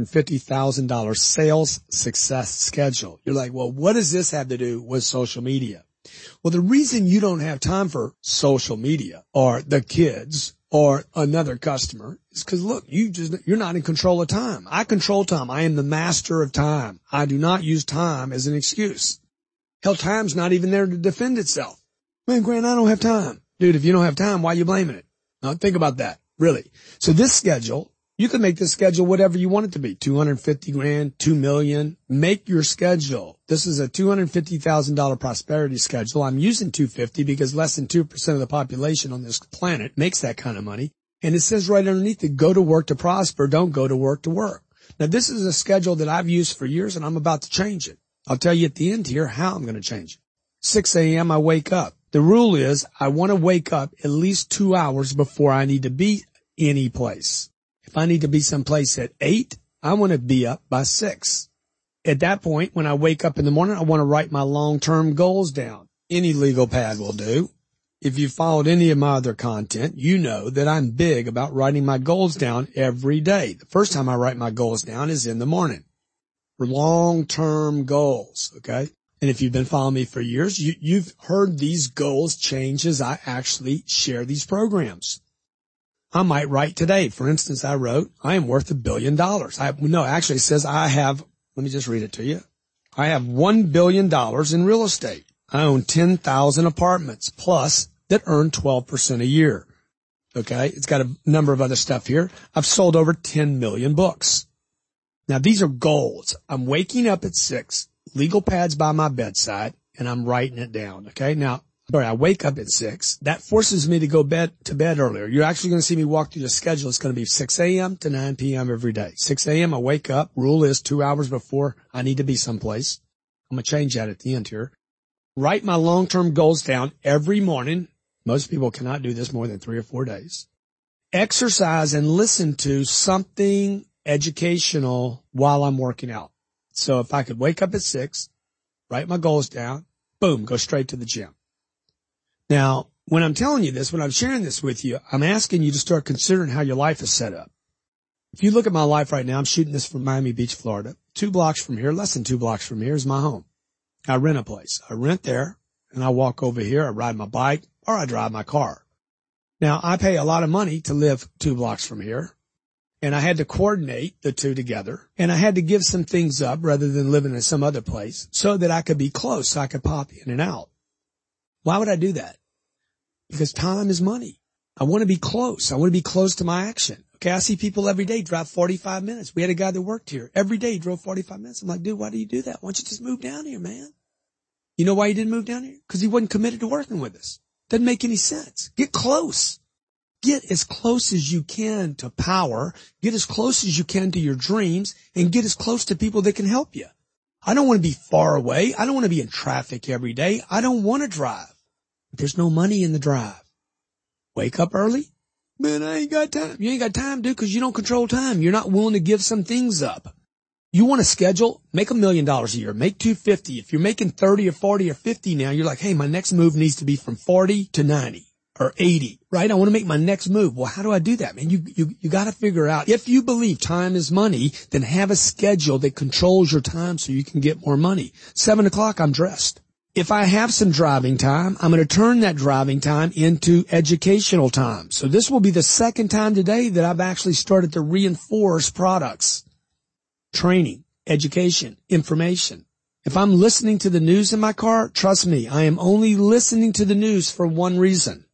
$250,000 sales success schedule. You're like, well, what does this have to do with social media? Well, the reason you don't have time for social media or the kids or another customer is because, look, you're not in control of time. I control time. I am the master of time. I do not use time as an excuse. Hell, time's not even there to defend itself. Man, Grant, I don't have time. Dude, if you don't have time, why are you blaming it? Now, think about that, really. So this schedule, you can make this schedule whatever you want it to be. 250 grand, 2 million. Make your schedule. This is a $250,000 prosperity schedule. I'm using 250 because less than 2% of the population on this planet makes that kind of money. And it says right underneath it, go to work to prosper. Don't go to work to work. Now, this is a schedule that I've used for years and I'm about to change it. I'll tell you at the end here how I'm going to change it. 6 a.m. I wake up. The rule is I want to wake up at least 2 hours before I need to be any place. If I need to be someplace at 8, I want to be up by 6. At that point, when I wake up in the morning, I want to write my long-term goals down. Any legal pad will do. If you've followed any of my other content, you know that I'm big about writing my goals down every day. The first time I write my goals down is in the morning. For long-term goals, okay? And if you've been following me for years, you've heard these goals change as I actually share these programs. I might write today. For instance, I wrote, I am worth $1 billion. Actually it says let me just read it to you. I have $1 billion in real estate. I own 10,000 apartments plus that earn 12% a year. Okay. It's got a number of other stuff here. I've sold over 10 million books. Now these are goals. I'm waking up at 6, legal pads by my bedside, and I'm writing it down. Okay. Now, I wake up at 6. That forces me to go to bed earlier. You're actually going to see me walk through the schedule. It's going to be 6 a.m. to 9 p.m. every day. 6 a.m. I wake up. Rule is 2 hours before I need to be someplace. I'm going to change that at the end here. Write my long-term goals down every morning. Most people cannot do this more than 3 or 4 days. Exercise and listen to something educational while I'm working out. So if I could wake up at 6, write my goals down, boom, go straight to the gym. Now, when I'm telling you this, when I'm sharing this with you, I'm asking you to start considering how your life is set up. If you look at my life right now, I'm shooting this from Miami Beach, Florida. 2 blocks from here, less than 2 blocks from here is my home. I rent a place. I rent there and I walk over here. I ride my bike or I drive my car. Now, I pay a lot of money to live 2 blocks from here. And I had to coordinate the 2 together. And I had to give some things up rather than living in some other place so that I could be close, so I could pop in and out. Why would I do that? Because time is money. I want to be close. I want to be close to my action. Okay, I see people every day drive 45 minutes. We had a guy that worked here. Every day he drove 45 minutes. I'm like, dude, why do you do that? Why don't you just move down here, man? You know why he didn't move down here? Because he wasn't committed to working with us. Doesn't make any sense. Get close. Get as close as you can to power. Get as close as you can to your dreams and get as close to people that can help you. I don't want to be far away. I don't want to be in traffic every day. I don't want to drive. There's no money in the drive. Wake up early. Man, I ain't got time. You ain't got time, dude, because you don't control time. You're not willing to give some things up. You want to schedule, make $1 million a year, make 250. If you're making 30 or 40 or 50 now, you're like, hey, my next move needs to be from 40 to 90 or 80, right? I want to make my next move. Well, how do I do that, man? You got to figure out, if you believe time is money, then have a schedule that controls your time so you can get more money. 7 o'clock, I'm dressed. If I have some driving time, I'm going to turn that driving time into educational time. So this will be the second time today that I've actually started to reinforce products, training, education, information. If I'm listening to the news in my car, trust me, I am only listening to the news for one reason.